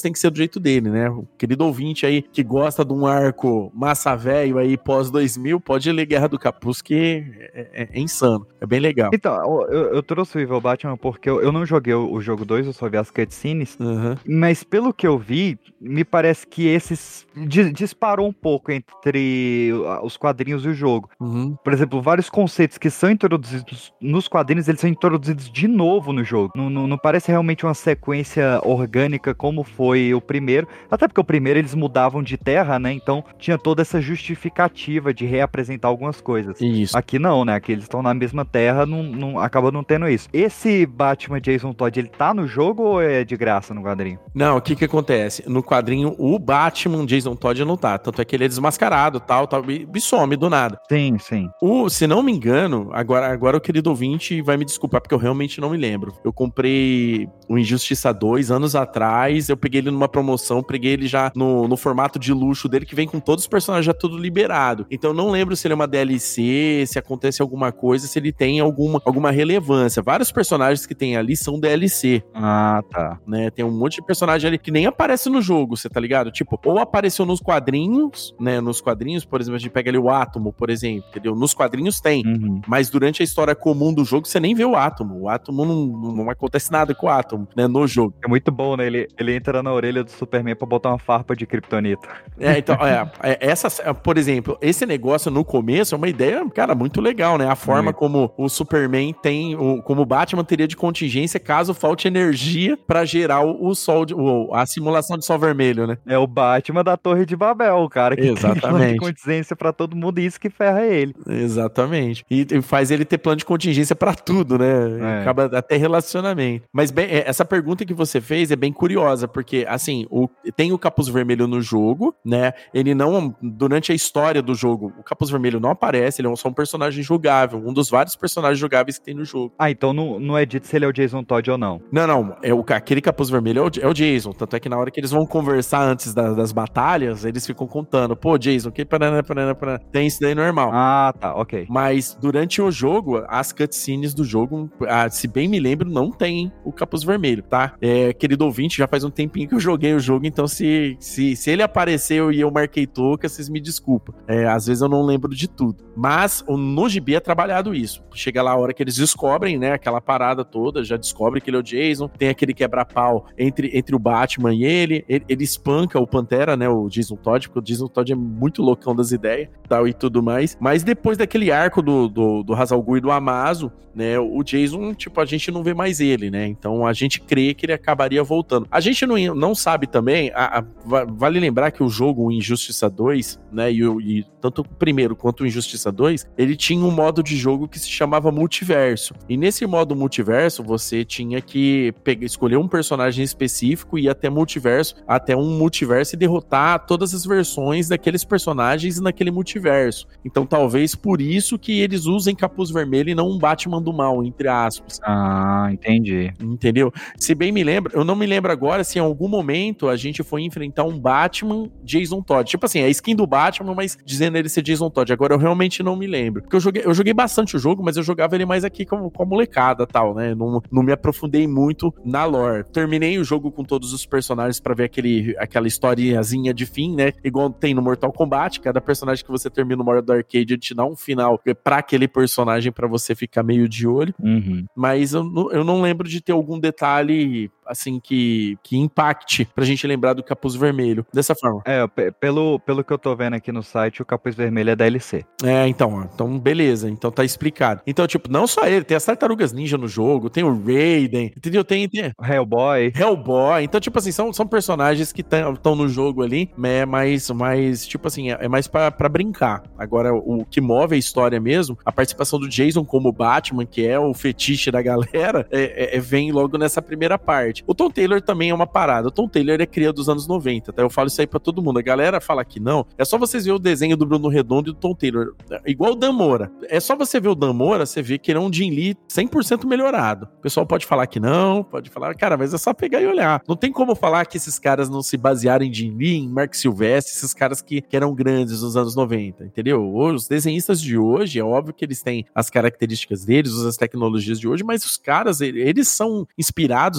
tem que ser do jeito dele, né? O querido ouvinte aí que gosta de um arco massa velho aí pós dois mil, pode ler Guerra do Capuz, que é, é, é insano. É bem legal. Então, eu, eu trouxe o Evil Batman porque eu, eu não joguei o, o jogo dois, eu só vi as cutscenes, Uhum. mas pelo que eu vi, me parece que esses dis- disparou um pouco entre os quadrinhos e o jogo. Uhum. Por exemplo, vários conceitos que são introduzidos nos quadrinhos, eles são introduzidos de novo no jogo. Não, não, não parece realmente uma sequência orgânica como foi o primeiro, até porque o primeiro eles mudavam de terra, né? Então tinha toda essa justificativa de reapresentar algumas coisas. Isso. Aqui não, né? Aqui eles estão na mesma terra, não, não, acaba não tendo isso. Esse Batman Jason Todd, ele tá no jogo ou é de graça no quadrinho? Não, o que que acontece? No quadrinho, o Batman Jason Todd não tá. Tanto é que ele é desmascarado, tal, tal, e, e some do nada. Sim, sim. O, se não me engano, agora, agora o querido ouvinte vai me desculpar, porque eu realmente não me lembro. Eu comprei o Injustiça dois anos atrás, eu peguei ele numa promoção, peguei ele já no, no formato de luxo dele, que vem com todos os personagens já tudo liberado. Então eu não lembro se ele é uma D L C, se acontece alguma coisa, se ele tem alguma, alguma relevância. Vários personagens que tem ali são D L C. Ah, tá. Né, tem um monte de personagem ali que nem aparece no jogo, você tá ligado? Tipo, ou apareceu nos quadrinhos, né, nos quadrinhos, por exemplo, a gente pega ali o Átomo, por exemplo, entendeu? Nos quadrinhos tem, Uhum. mas durante a história comum do jogo, você nem vê o Átomo. O Átomo não, não acontece nada com o Átomo, né, no jogo. É muito bom, né? Ele, ele entra na orelha do Superman pra botar uma farpa de kryptonita. É, então, é, é, essa, por exemplo, esse negócio no começo é uma ideia, cara, muito legal, né? A forma Muito. como o Superman tem, o, como o Batman teria de contingência caso falte energia pra gerar o, o sol, de, o, a simulação de sol vermelho, né? É o Batman da Torre de Babel, o cara que tem plano Exatamente. de contingência pra todo mundo e isso que ferra ele. Exatamente. E, e faz ele ter plano de contingência pra tudo, né? É. Acaba até relacionamento. Mas bem, é, essa pergunta que você fez é bem curiosa, porque, assim, o, tem o Capuz Vermelho no jogo, né? Ele não, durante a história do jogo, o Capuz Vermelho não aparece, ele é só um personagem jogável, um dos vários personagens jogáveis que tem no jogo. Ah, então não, não é dito se ele é o Jason Todd ou não. Não, não, é o, aquele Capuz Vermelho é o, é o Jason, tanto é que na hora que eles vão conversar antes da, das batalhas, eles ficam contando, pô, Jason, que paraná, paraná, paraná. Tem isso daí normal. Ah, tá, ok. Mas durante o jogo, as cutscenes do jogo, ah, se bem me lembro, não tem o Capuz Vermelho, tá? É, querido ouvinte, já faz um tempinho que eu joguei o jogo, então se, se, se ele apareceu e eu marquei touca, vocês me desculpam. É, às vezes eu não lembro de tudo. Mas no gibi é trabalhado isso. Chega lá a hora que eles descobrem, né, aquela parada toda, já descobre que ele é o Jason, tem aquele quebra-pau entre, entre o Batman e ele, ele, ele espanca o Pantera, né, o Jason Todd, porque o Jason Todd é muito loucão das ideias, tal e tudo mais. Mas depois daquele arco do, do, do Ra's al Ghul e do Amazo, né, o Jason, tipo, a gente não vê mais ele, né, então a gente crê que ele acabaria voltando. A gente não, não sabe também, a, a, vale lembrar que o jogo, o Injustiça dois, né, e, e tanto o primeiro quanto o Injustiça dois, ele tinha um modo de jogo que se chamava multiverso, e nesse modo multiverso, você tinha que pegar, escolher um personagem específico e ir até multiverso, até um multiverso e derrotar todas as versões daqueles personagens naquele multiverso. Então talvez por isso que eles usem Capuz Vermelho e não um Batman do mal, entre aspas. Ah, entendi. Entendeu? Se bem me lembro, eu não me lembro agora se em algum momento a gente foi enfrentar um Batman Jason Todd. Tipo assim, a skin do Batman, mas dizendo ele ser Jason Todd. Agora eu realmente não me lembro. Porque eu joguei, eu joguei bastante o jogo, mas eu jogava ele mais aqui com, com a molecada e tal, né? Não, não me aprofundei muito na lore. Terminei o jogo com todos os personagens pra ver aquele, aquela historiazinha de fim, né? Igual tem no Mortal Kombat, cada personagem que você termina no modo do arcade, ele te dá um final pra aquele personagem pra você ficar meio de olho. Uhum. Mas eu, eu não lembro de ter algum detalhe, assim, que, que impacte pra gente lembrar do Capuz Vermelho. Dessa forma. É, p- pelo, pelo que eu tô vendo aqui no site, o Capuz Vermelho é D L C. É, então, ó, então beleza, então tá explicado. Então, tipo, não só ele, tem as Tartarugas Ninja no jogo, tem o Raiden, entendeu? Tem, tem Hellboy. Hellboy, então, tipo assim, são, são personagens que estão no jogo ali, né, mas, mas tipo assim, é, é mais pra, pra brincar. Agora, o que move a história mesmo, a participação do Jason como Batman, que é o fetiche da galera, é, é, vem logo nessa primeira parte. O Tom Taylor também é uma parada. O Tom Taylor é cria dos anos noventa, tá? Eu falo isso aí pra todo mundo. A galera fala que não. É só vocês verem o desenho do Bruno Redondo e do Tom Taylor. Igual o Dan Mora. É só você ver o Dan Mora, você vê que ele é um Jim Lee cem por cento melhorado. O pessoal pode falar que não, pode falar, cara, mas é só pegar e olhar. Não tem como falar que esses caras não se basearam em Jim Lee, em Mark Silvestre, esses caras que, que eram grandes nos anos noventa, entendeu? Os desenhistas de hoje, é óbvio que eles têm as características deles, usam as tecnologias de hoje, mas os caras, eles são inspirados nessa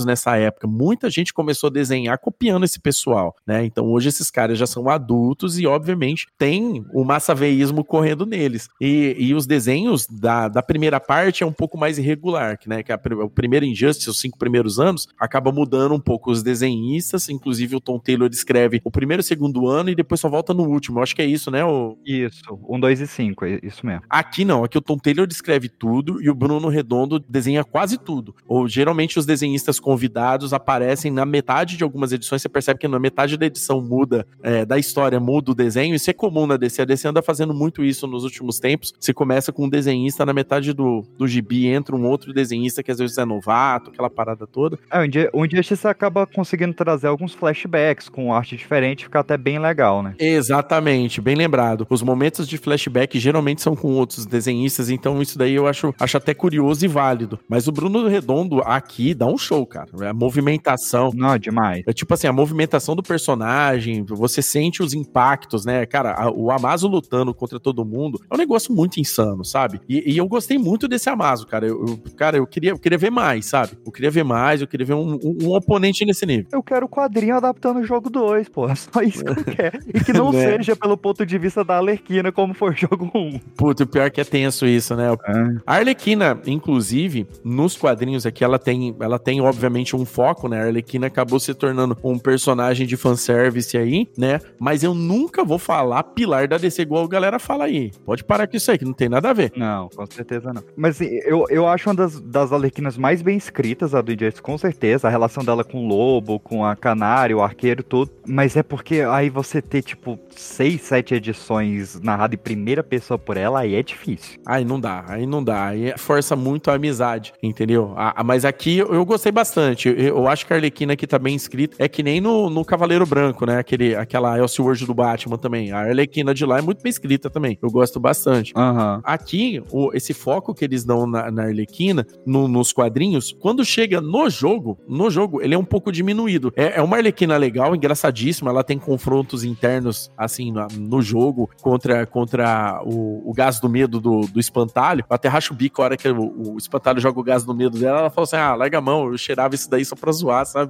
época. Muita gente começou a desenhar copiando esse pessoal, né? Então hoje esses caras já são adultos e, obviamente, tem o massaveísmo correndo neles. E, e os desenhos da, da primeira parte é um pouco mais irregular, né? Que a, o primeiro Injustice, os cinco primeiros anos, acaba mudando um pouco os desenhistas, inclusive o Tom Taylor escreve o primeiro e segundo ano e depois só volta no último. Eu acho que é isso, né? O... Isso, um, dois e cinco, é isso mesmo. Aqui não, aqui o Tom Taylor descreve tudo e o Bruno Redondo desenha quase tudo. Ou geralmente os desenhistas convidados aparecem na metade de algumas edições, você percebe que na metade da edição muda, é, da história muda o desenho, isso é comum na D C, a D C anda fazendo muito isso nos últimos tempos, você começa com um desenhista, na metade do, do gibi entra um outro desenhista que às vezes é novato, aquela parada toda. É, um dia, um dia você acaba conseguindo trazer alguns flashbacks com arte diferente, fica até bem legal, né? Exatamente, bem lembrado. Os momentos de flashback geralmente são com outros desenhistas, então isso daí eu acho, acho até curioso e válido. Mas o Bruno Redondo aqui dá um show, cara. A movimentação. Não, demais. É tipo assim, a movimentação do personagem, você sente os impactos, né? Cara, a, o Amazo lutando contra todo mundo é um negócio muito insano, sabe? E, e eu gostei muito desse Amazo, cara. Eu, eu, cara, eu queria, eu queria ver mais, sabe? Eu queria ver mais, eu queria ver um, um, um oponente nesse nível. Eu quero o quadrinho adaptando o jogo dois, pô. É só isso que eu quero. E que não né? seja pelo ponto de vista da Arlequina, como foi o jogo um. Puta, o pior que é tenso isso, né? É. A Arlequina, inclusive, nos quadrinhos aqui, ela tem, ela tem, obviamente, um foco, né? A Arlequina acabou se tornando um personagem de fanservice aí, né? Mas eu nunca vou falar pilar da D C igual a galera fala aí. Pode parar com isso aí, que não tem nada a ver. Não, com certeza não. Mas eu, eu acho uma das, das Arlequinas mais bem escritas, a do Injustice, com certeza. A relação dela com o Lobo, com a Canário, o Arqueiro, tudo. Mas é porque aí você ter, tipo, seis, sete edições narradas em primeira pessoa por ela, aí é difícil. Aí não dá, aí não dá. Aí força muito a amizade, entendeu? Ah, mas aqui eu, eu gostei bastante. Eu, eu acho que a Arlequina aqui tá bem escrita. É que nem no, no Cavaleiro Branco, né? Aquele, aquela Elseworld do Batman também. A Arlequina de lá é muito bem escrita também. Eu gosto bastante. Uhum. Aqui, o, esse foco que eles dão na, na Arlequina, no, nos quadrinhos, quando chega no jogo, no jogo, ele é um pouco diminuído. É, é uma Arlequina legal, engraçadíssima. Ela tem confrontos internos, assim, no, no jogo, contra, contra o, o gás do medo do, do espantalho. Eu até racho o bico a hora que o, o espantalho joga o gás do medo dela. Ela fala assim: ah, larga a mão, eu cheirava isso daí só pra zoar, sabe?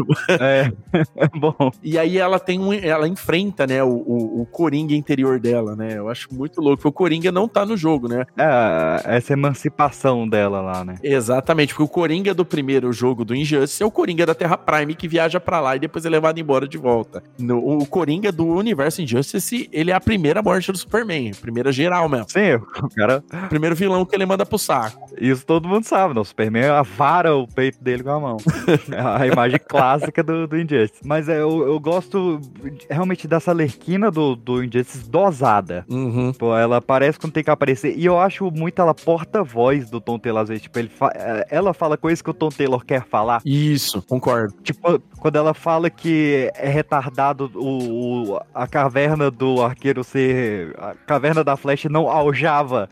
É, é bom. E aí ela tem um, ela enfrenta, né, o, o, o Coringa interior dela, né? Eu acho muito louco, porque o Coringa não tá no jogo, né? É, essa emancipação dela lá, né? Exatamente, porque o Coringa do primeiro jogo do Injustice é o Coringa da Terra Prime que viaja pra lá e depois é levado embora de volta. No, o Coringa do universo Injustice, ele é a primeira morte do Superman, a primeira geral mesmo. Sim, o cara... O primeiro vilão que ele manda pro saco. Isso todo mundo sabe, né? O Superman avara o peito dele com a mão. É a imagem clássica do, do Injustice. Mas é, eu, eu gosto realmente dessa Arlequina do, do Injustice dosada. Uhum. Pô, ela aparece quando tem que aparecer. E eu acho muito ela porta-voz do Tom Taylor, às vezes. Tipo, ele fa... ela fala coisas que o Tom Taylor quer falar. Isso, concordo. Tipo, quando ela fala que é retardado o, o, a caverna do arqueiro ser... A caverna da Flash não aljava.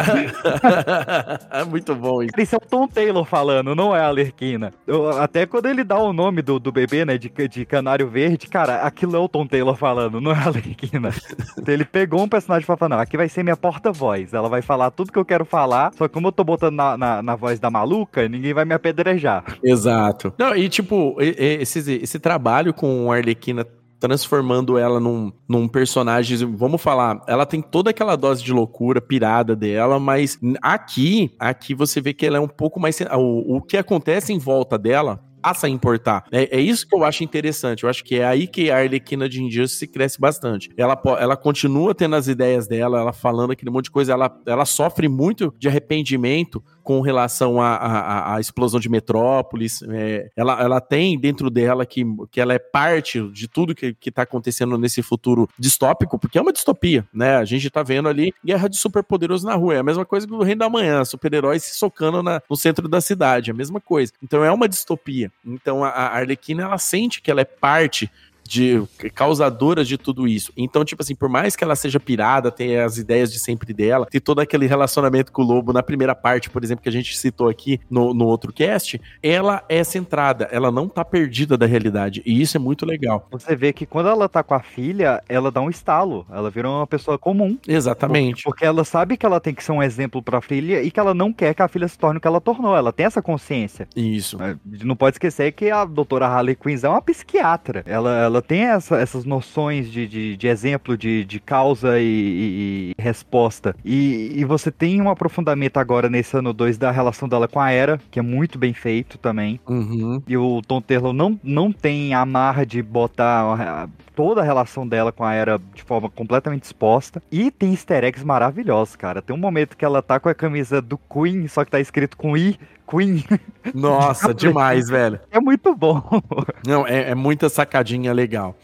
É muito bom isso. Isso é o Tom Taylor falando, não é a Arlequina. Eu, até quando ele dá o nome do, do bebê, né, de, de Canário Verde, cara, aquilo é o Tom Taylor falando, não é a Arlequina. Então ele pegou um personagem pra falar, não, aqui vai ser minha porta-voz, ela vai falar tudo que eu quero falar, só que como eu tô botando na, na, na voz da maluca, ninguém vai me apedrejar. Exato. Não, e tipo, esse, esse trabalho com a Arlequina transformando ela num, num personagem, vamos falar, ela tem toda aquela dose de loucura, pirada dela, mas aqui, aqui você vê que ela é um pouco mais... O, o que acontece em volta dela passa a importar. É, é isso que eu acho interessante. Eu acho que é aí que a Arlequina de Injustice cresce bastante. Ela, ela continua tendo as ideias dela, ela falando aquele monte de coisa, ela, ela sofre muito de arrependimento com relação à, à, à explosão de Metrópolis. É, ela, ela tem dentro dela que, que ela é parte de tudo que, que tá acontecendo nesse futuro distópico, porque é uma distopia, né? A gente tá vendo ali guerra de superpoderosos na rua. É a mesma coisa que o Reino da Manhã, super-heróis se socando na, no centro da cidade. É a mesma coisa. Então é uma distopia. Então a, a Arlequina, ela sente que ela é parte de causadoras de tudo isso. Então, tipo assim, por mais que ela seja pirada, tenha as ideias de sempre dela, tem todo aquele relacionamento com o lobo na primeira parte, por exemplo, que a gente citou aqui no, no outro cast, ela é centrada, ela não tá perdida da realidade, e isso é muito legal. Você vê que quando ela tá com a filha, ela dá um estalo, ela vira uma pessoa comum. Exatamente. Porque, porque ela sabe que ela tem que ser um exemplo pra filha e que ela não quer que a filha se torne o que ela tornou, ela tem essa consciência. Isso. Não pode esquecer que a doutora Harley Quinn é uma psiquiatra, ela, ela tem essa, essas noções de, de, de exemplo, de, de causa e, e, e resposta. E, e você tem um aprofundamento agora nesse ano dois da relação dela com a Hera, que é muito bem feito também. Uhum. E o Tom Taylor não, não tem a marra de botar toda a relação dela com a Hera de forma completamente exposta. E tem easter eggs maravilhosos, cara. Tem um momento que ela tá com a camisa do Queen, só que tá escrito com I, Queen. Nossa, demais, velho. É muito bom. Não, é, é muita sacadinha legal.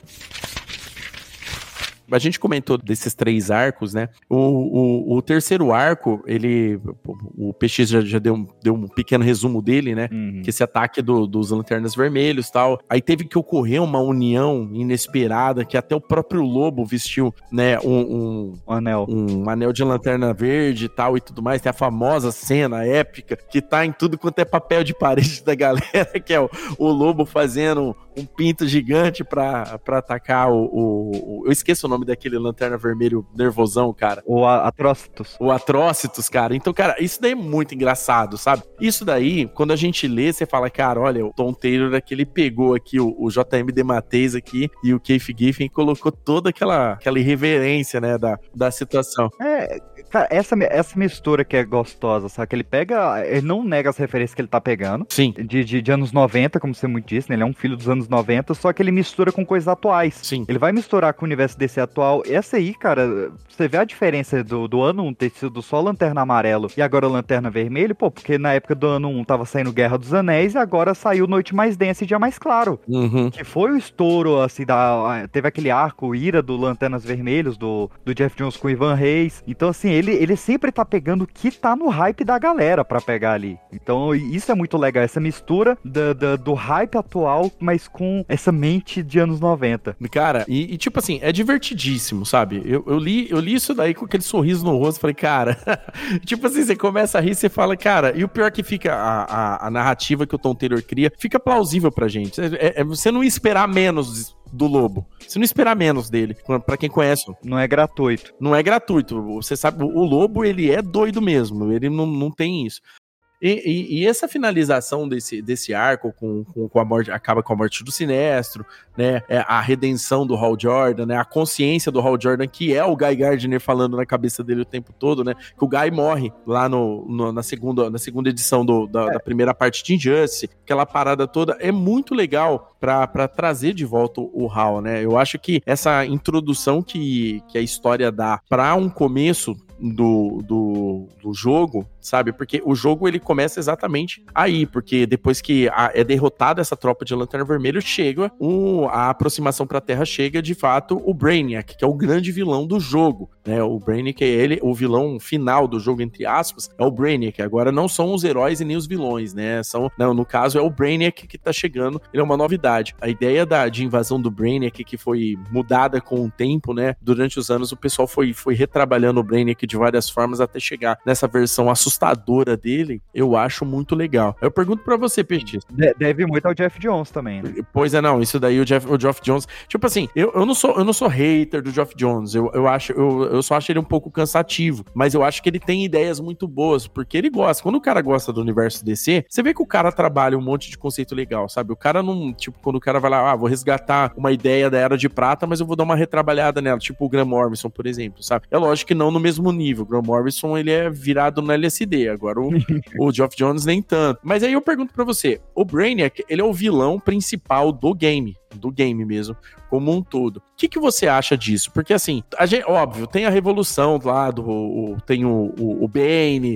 A gente comentou desses três arcos, né? O, o, o terceiro arco, ele... O P X já, já deu, um, deu um pequeno resumo dele, né? Uhum. Que esse ataque do, dos Lanternas Vermelhos e tal. Aí teve que ocorrer uma união inesperada, que até o próprio Lobo vestiu, né? Um, um, um anel. Um anel de lanterna verde e tal e tudo mais. Tem a famosa cena épica, que tá em tudo quanto é papel de parede da galera, que é o, o Lobo fazendo um pinto gigante pra, pra atacar o, o, o... Eu esqueço o nome daquele lanterna vermelho nervosão, cara. O Atrocitus. O Atrocitus, cara. Então, cara, isso daí é muito engraçado, sabe? Isso daí, quando a gente lê, você fala, cara, olha, o Tom Taylor aqui, ele pegou aqui o, o J M DeMatteis aqui e o Keith Giffen e colocou toda aquela, aquela irreverência, né, da, da situação. É, cara, essa, essa mistura que é gostosa, sabe? Que ele pega, ele não nega as referências que ele tá pegando. Sim. De, de, de anos noventa, como você muito disse, né? Ele é um filho dos anos noventa, só que ele mistura com coisas atuais. Sim. Ele vai misturar com o universo desse atual. Essa aí, cara, você vê a diferença do, do ano um ter sido só Lanterna Amarelo e agora Lanterna Vermelho, pô, porque na época do ano um tava saindo Guerra dos Anéis e agora saiu Noite Mais Densa e Dia Mais Claro. Uhum. Que foi o estouro, assim, da, teve aquele arco Ira do Lanternas Vermelhos, do, do Jeff Jones com o Ivan Reis. Então, assim, ele, ele sempre tá pegando o que tá no hype da galera pra pegar ali. Então, isso é muito legal, essa mistura da, da, do hype atual, mas com essa mente de anos noventa. Cara, e, e tipo assim, é divertidíssimo, sabe? Eu, eu, li, eu li isso daí com aquele sorriso no rosto, falei, cara... tipo assim, você começa a rir, você fala, cara... E o pior é que fica, a, a, a narrativa que o Tom Taylor cria, fica plausível pra gente. É, é você não esperar menos do Lobo. Você não esperar menos dele, pra quem conhece. Não é gratuito. Não é gratuito. Você sabe, o Lobo, ele é doido mesmo. Ele não, não tem isso. E, e, e essa finalização desse, desse arco com, com, com a morte, acaba com a morte do Sinestro, né? É a redenção do Hal Jordan, né? A consciência do Hal Jordan, que é o Guy Gardner falando na cabeça dele o tempo todo, né? Que o Guy morre lá no, no, na, segunda, na segunda edição do, da, é. da primeira parte de Injustice. Aquela parada toda é muito legal pra, pra trazer de volta o Hal, né? Eu acho que essa introdução que, que a história dá pra um começo do, do, do jogo, sabe? Porque o jogo, ele começa exatamente aí, porque depois que a, é derrotada essa tropa de Lanterna Vermelho, chega o, a aproximação pra Terra, chega de fato o Brainiac, que é o grande vilão do jogo, né? O Brainiac é ele, o vilão final do jogo, entre aspas, é o Brainiac. Agora não são os heróis e nem os vilões, né? São, não, no caso é o Brainiac que tá chegando, ele é uma novidade. A ideia da, de invasão do Brainiac, que foi mudada com o tempo, né? Durante os anos o pessoal foi, foi retrabalhando o Brainiac de várias formas até chegar nessa versão assustadora dele, eu acho muito legal. Eu pergunto pra você, Petit. De- deve muito ao Jeff Jones também, né? Pois é, não, isso daí o Jeff, o Geoff Jones, tipo assim, eu, eu, não sou, eu não sou hater do Geoff Jones, eu, eu, acho, eu, eu só acho ele um pouco cansativo, mas eu acho que ele tem ideias muito boas, porque ele gosta, quando o cara gosta do universo D C, você vê que o cara trabalha um monte de conceito legal, sabe? O cara não, tipo, quando o cara vai lá, ah, vou resgatar uma ideia da Era de Prata, mas eu vou dar uma retrabalhada nela, tipo o Grant Morrison, por exemplo, sabe? É lógico que não no mesmo nível, o Grant Morrison, ele é virado no L S D, agora o, o Geoff Jones nem tanto. Mas aí eu pergunto pra você, o Brainiac, ele é o vilão principal do game, do game mesmo, como um todo. O que, que você acha disso? Porque assim, a gente, óbvio, tem a revolução lá, do, o, tem o, o, o Bane,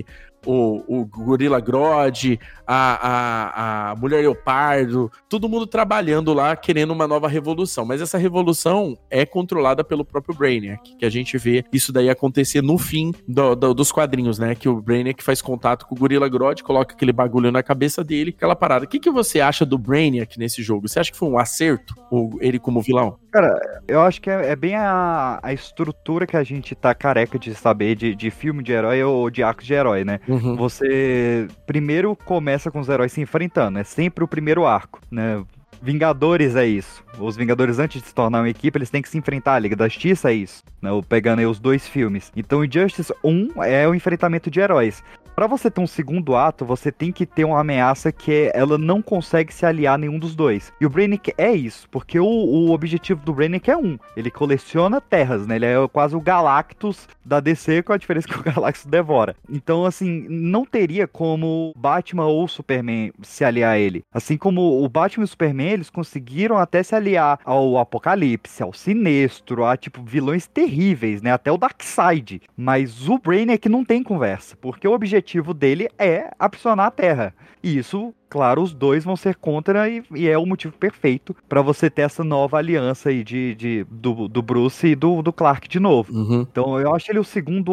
o, o Gorila Grodd, a, a, a Mulher Leopardo, todo mundo trabalhando lá, querendo uma nova revolução. Mas essa revolução é controlada pelo próprio Brainiac, que a gente vê isso daí acontecer no fim do, do, dos quadrinhos, né? Que o Brainiac faz contato com o Gorila Grodd, coloca aquele bagulho na cabeça dele, aquela parada. O que, que você acha do Brainiac nesse jogo? Você acha que foi um acerto, o, ele como vilão? Cara, eu acho que é, é bem a, a estrutura que a gente tá careca de saber de, de filme de herói ou de arcos de herói, né? Uhum. Você primeiro começa com os heróis se enfrentando, é sempre o primeiro arco, né? Vingadores é isso. Os Vingadores, antes de se tornar uma equipe, eles têm que se enfrentar. A Liga da Justiça é isso, né? Pegando aí os dois filmes. Então, Injustice um é o enfrentamento de heróis. Pra você ter um segundo ato, você tem que ter uma ameaça que ela não consegue se aliar a nenhum dos dois. E o Brainiac é isso, porque o, o objetivo do Brainiac é um. Ele coleciona terras, né? Ele é quase o Galactus da D C, com a diferença que o Galactus devora. Então, assim, não teria como Batman ou Superman se aliar a ele. Assim como o Batman e o Superman, eles conseguiram até se aliar ao Apocalipse, ao Sinestro, a, tipo, vilões terríveis, né? Até o Darkseid. Mas o Brainiac não tem conversa, porque o objetivo O objetivo dele é aprisionar a Terra. E isso, claro, os dois vão ser contra e, e é o motivo perfeito pra você ter essa nova aliança aí de, de, do, do Bruce e do, do Clark de novo. Uhum. Então eu acho ele o segundo,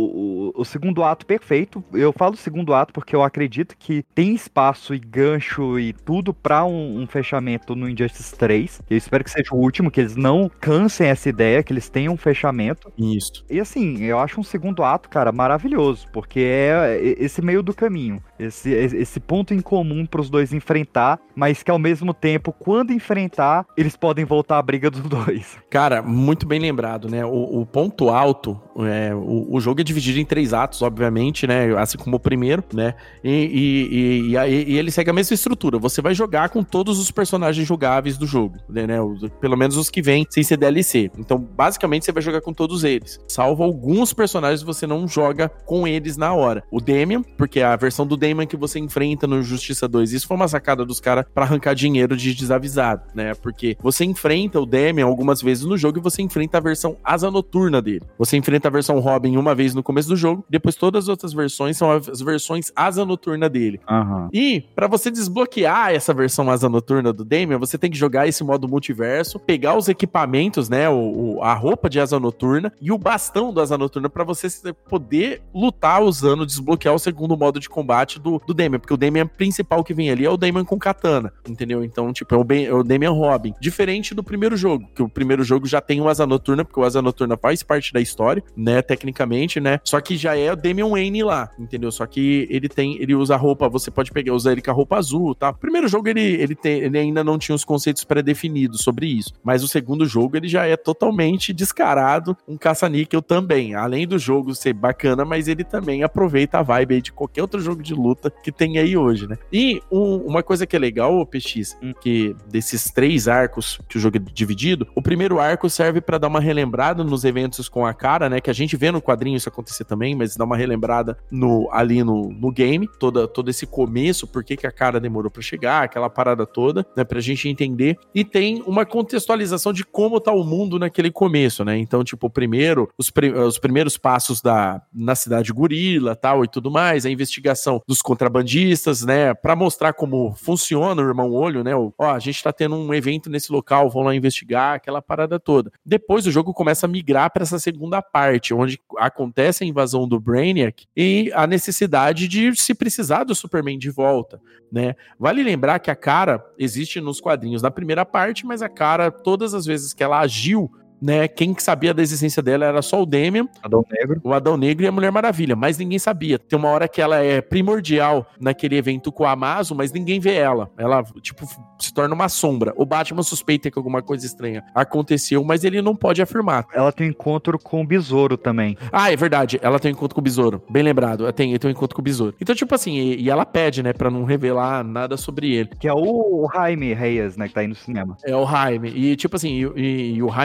o, o segundo ato perfeito. Eu falo segundo ato porque eu acredito que tem espaço e gancho e tudo pra um, um fechamento no Injustice três. Eu espero que seja o último, que eles não cansem essa ideia, que eles tenham um fechamento. Isso. E assim, eu acho um segundo ato, cara, maravilhoso, porque é esse meio do caminho, esse, esse ponto em comum pros dois enfrentar, mas que ao mesmo tempo, quando enfrentar, eles podem voltar à briga dos dois. Cara, muito bem lembrado, né? O, o ponto alto, é, o, o jogo é dividido em três atos, obviamente, né? Assim como o primeiro, né? E, e, e, e, e ele segue a mesma estrutura. Você vai jogar com todos os personagens jogáveis do jogo, né? Os, pelo menos os que vêm sem ser D L C. Então, basicamente, você vai jogar com todos eles. Salvo alguns personagens, você não joga com eles na hora. O Damian, porque é a versão do Damian que você enfrenta no Justiça dois. Isso foi uma sacada dos caras pra arrancar dinheiro de desavisado, né? Porque você enfrenta o Damian algumas vezes no jogo e você enfrenta a versão Asa Noturna dele. Você enfrenta a versão Robin uma vez no começo do jogo, depois todas as outras versões são as versões Asa Noturna dele. Uhum. E pra você desbloquear essa versão Asa Noturna do Damian, você tem que jogar esse modo multiverso, pegar os equipamentos, né? O, o, a roupa de Asa Noturna e o bastão do Asa Noturna pra você poder lutar usando, desbloquear o segundo modo de combate do, do Damian, porque o Damian principal que vem ali é o Damian com katana, entendeu? Então, tipo, é o, ben, é o Damian Robin. Diferente do primeiro jogo, que o primeiro jogo já tem o Asa Noturna, porque o Asa Noturna faz parte da história, né, tecnicamente, né? Só que já é o Damian Wayne lá, entendeu? Só que ele tem, ele usa a roupa, você pode pegar, usar ele com a roupa azul, tá? O primeiro jogo, ele, ele, tem, ele ainda não tinha os conceitos pré-definidos sobre isso, mas o segundo jogo, ele já é totalmente descarado, um caça-níquel também. Além do jogo ser bacana, mas ele também aproveita a vibe aí de qualquer outro jogo de luta que tem aí hoje, né? E um, uma coisa que é legal, P X, que desses três arcos que o jogo é dividido, o primeiro arco serve pra dar uma relembrada nos eventos com a Kara, né? Que a gente vê no quadrinho isso acontecer também, mas dá uma relembrada no, ali no, no game, toda, todo esse começo, por que que a Kara demorou pra chegar, aquela parada toda, né? Pra gente entender. E tem uma contextualização de como tá o mundo naquele começo, né? Então, tipo, primeiro, os, pri- os primeiros passos da, na cidade Gorila, tal, e tudo mais, a investigação dos contrabandistas, né? Pra mostrar como funciona o Irmão Olho, né? Ó, a gente tá tendo um evento nesse local, vão lá investigar, aquela parada toda. Depois o jogo começa a migrar pra essa segunda parte, onde acontece a invasão do Brainiac e a necessidade de se precisar do Superman de volta, né? Vale lembrar que a Kara existe nos quadrinhos na primeira parte, mas a Kara, todas as vezes que ela agiu, né, quem que sabia da existência dela era só o Damian, Adão Negro. o Adão Negro e a Mulher Maravilha, mas ninguém sabia. Tem uma hora que ela é primordial naquele evento com a Amazon, mas ninguém vê ela. Ela, tipo, se torna uma sombra. O Batman suspeita que alguma coisa estranha aconteceu, mas ele não pode afirmar. Ela tem um encontro com o Besouro também. Ah, é verdade. Ela tem um encontro com o Besouro. Bem lembrado. Ela tem, tem um encontro com o Besouro. Então, tipo assim, e, e ela pede, né, pra não revelar nada sobre ele. Que é o Jaime Reyes, né, que tá aí no cinema. É o Jaime. E, tipo assim, e, e, e o Jaime já tava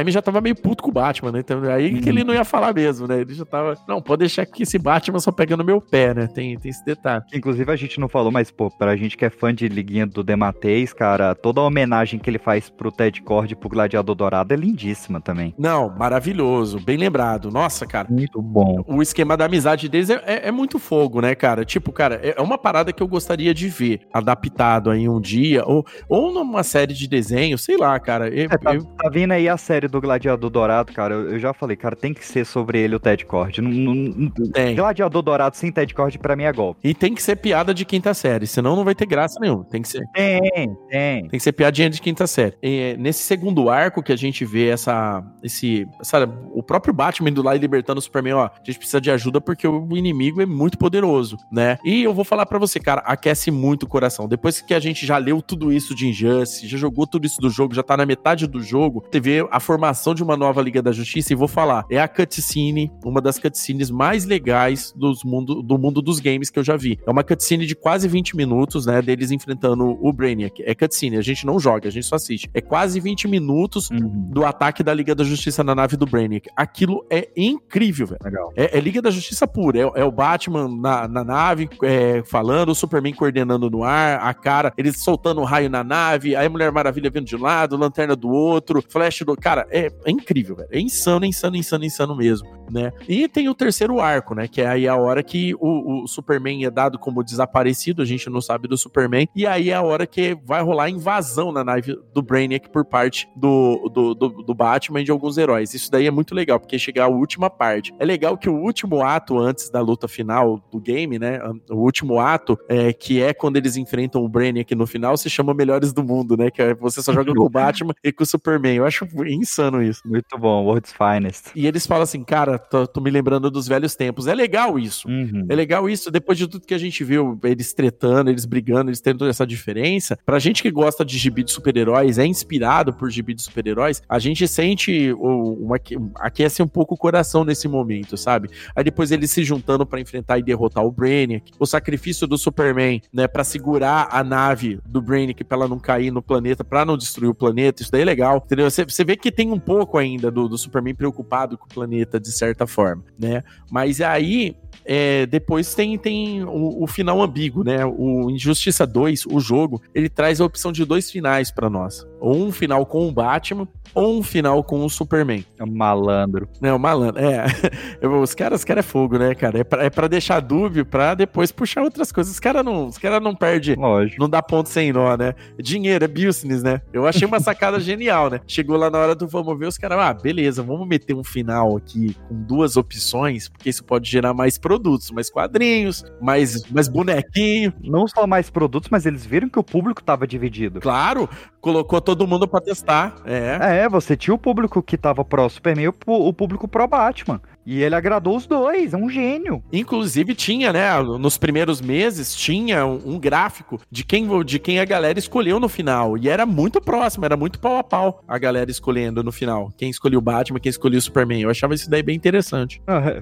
meio puto com o Batman, né? Então, aí que ele não ia falar mesmo, né? Ele já tava, não, pode deixar que esse Batman só pega no meu pé, né? Tem, tem esse detalhe. Inclusive a gente não falou, mas pô, pra gente que é fã de liguinha do Dematteis, cara, toda a homenagem que ele faz pro Ted Kord e pro Gladiador Dourado é lindíssima também. Não, maravilhoso, bem lembrado. Nossa, cara. Muito bom. O esquema da amizade deles é, é, é muito fogo, né, cara? Tipo, cara, é uma parada que eu gostaria de ver adaptado aí um dia, ou, ou numa série de desenho, sei lá, cara. Eu, É, tá, eu... tá vindo aí a série do Gladiador Dourado, cara, eu, eu já falei, cara, tem que ser sobre ele o Ted Kord. Não, não, não, Tem. Gladiador Dourado sem Ted Kord pra mim é golpe. E tem que ser piada de quinta série, senão não vai ter graça nenhuma. Tem que ser. Tem, tem. Tem que ser piadinha de quinta série. E, nesse segundo arco que a gente vê essa, esse, essa, o próprio Batman indo lá e libertando o Superman, ó, a gente precisa de ajuda porque o inimigo é muito poderoso, né? E eu vou falar pra você, cara, aquece muito o coração. Depois que a gente já leu tudo isso de Injustice, já jogou tudo isso do jogo, já tá na metade do jogo, teve a formação de uma nova Liga da Justiça, e vou falar, é a cutscene, uma das cutscenes mais legais dos mundo, do mundo dos games que eu já vi. É uma cutscene de quase vinte minutos, né, deles enfrentando o Brainiac. É cutscene, a gente não joga, a gente só assiste. É quase vinte minutos Uhum. do ataque da Liga da Justiça na nave do Brainiac. Aquilo é incrível, velho. Legal. É, é Liga da Justiça pura. É, é o Batman na, na nave é, falando, o Superman coordenando no ar, a cara, eles soltando um raio na nave, aí a Mulher Maravilha vindo de um lado, Lanterna do outro, Flash do... Cara, é, é incrível, velho. É insano, insano, insano, insano mesmo, né? E tem o terceiro arco, né? Que é aí a hora que o, o Superman é dado como desaparecido, a gente não sabe do Superman, e aí é a hora que vai rolar a invasão na nave do Brainiac por parte do, do, do, do Batman e de alguns heróis. Isso daí é muito legal, porque chega a última parte. É legal que o último ato antes da luta final do game, né? O último ato, é, que é quando eles enfrentam o Brainiac no final, se chama Melhores do Mundo, né? Que é, você só joga com o Batman e com o Superman. Eu acho insano isso. Muito bom, World's Finest. E eles falam assim, cara, tô, tô me lembrando dos velhos tempos. É legal isso. Uhum. É legal isso, depois de tudo que a gente viu, eles tretando, eles brigando, eles tendo essa diferença. Pra gente que gosta de gibi de super-heróis, é inspirado por gibi de super-heróis, a gente sente uma, aquece um pouco o coração nesse momento, sabe? Aí depois eles se juntando pra enfrentar e derrotar o Brainiac, o sacrifício do Superman, né, pra segurar a nave do Brainiac pra ela não cair no planeta, pra não destruir o planeta, isso daí é legal, entendeu? Você, você vê que tem um pouco ainda do, do Superman preocupado com o planeta, de certa forma, né? Mas aí... É, depois tem, tem o, o final ambíguo, né? O Injustiça dois, o jogo, ele traz a opção de dois finais pra nós. Ou um final com o Batman, ou um final com o Superman. É um malandro. É, o malandro, é. Os caras, os caras é fogo, né, cara? É pra, é pra deixar dúbio, pra depois puxar outras coisas. Os caras não, os cara não perdem, Lógico. Não dá ponto sem nó, né? Dinheiro, é business, né? Eu achei uma sacada genial, né? Chegou lá na hora do vamos ver, os caras, ah, beleza, vamos meter um final aqui com duas opções, porque isso pode gerar mais produtos, mais quadrinhos, mais, mais bonequinho. Não só mais produtos, mas eles viram que o público tava dividido. Claro, colocou todo mundo pra testar. É. É, você tinha o público que tava pró Superman e o, o público pró Batman. E ele agradou os dois, é um gênio. Inclusive tinha, né, nos primeiros meses, tinha um, um gráfico de quem, de quem a galera escolheu no final. E era muito próximo, era muito pau a pau a galera escolhendo no final. Quem escolheu o Batman, quem escolheu o Superman. Eu achava isso daí bem interessante.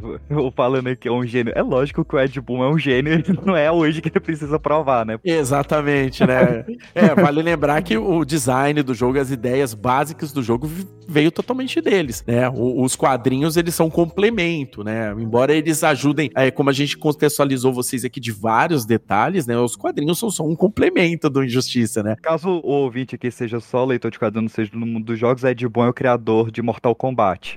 Eu falando aqui, é um gênio. É lógico que o Ed Boon é um gênio, ele não é hoje que ele precisa provar, né? Exatamente, né? É, vale lembrar que o design do jogo, as ideias básicas do jogo veio totalmente deles, né? O, os quadrinhos, eles são complemento, né? Embora eles ajudem, é, como a gente contextualizou vocês aqui de vários detalhes, né? Os quadrinhos são só um complemento do Injustiça, né? Caso o ouvinte aqui seja só leitor de quadrinhos, seja no mundo dos jogos, Ed Boon é o criador de Mortal Kombat.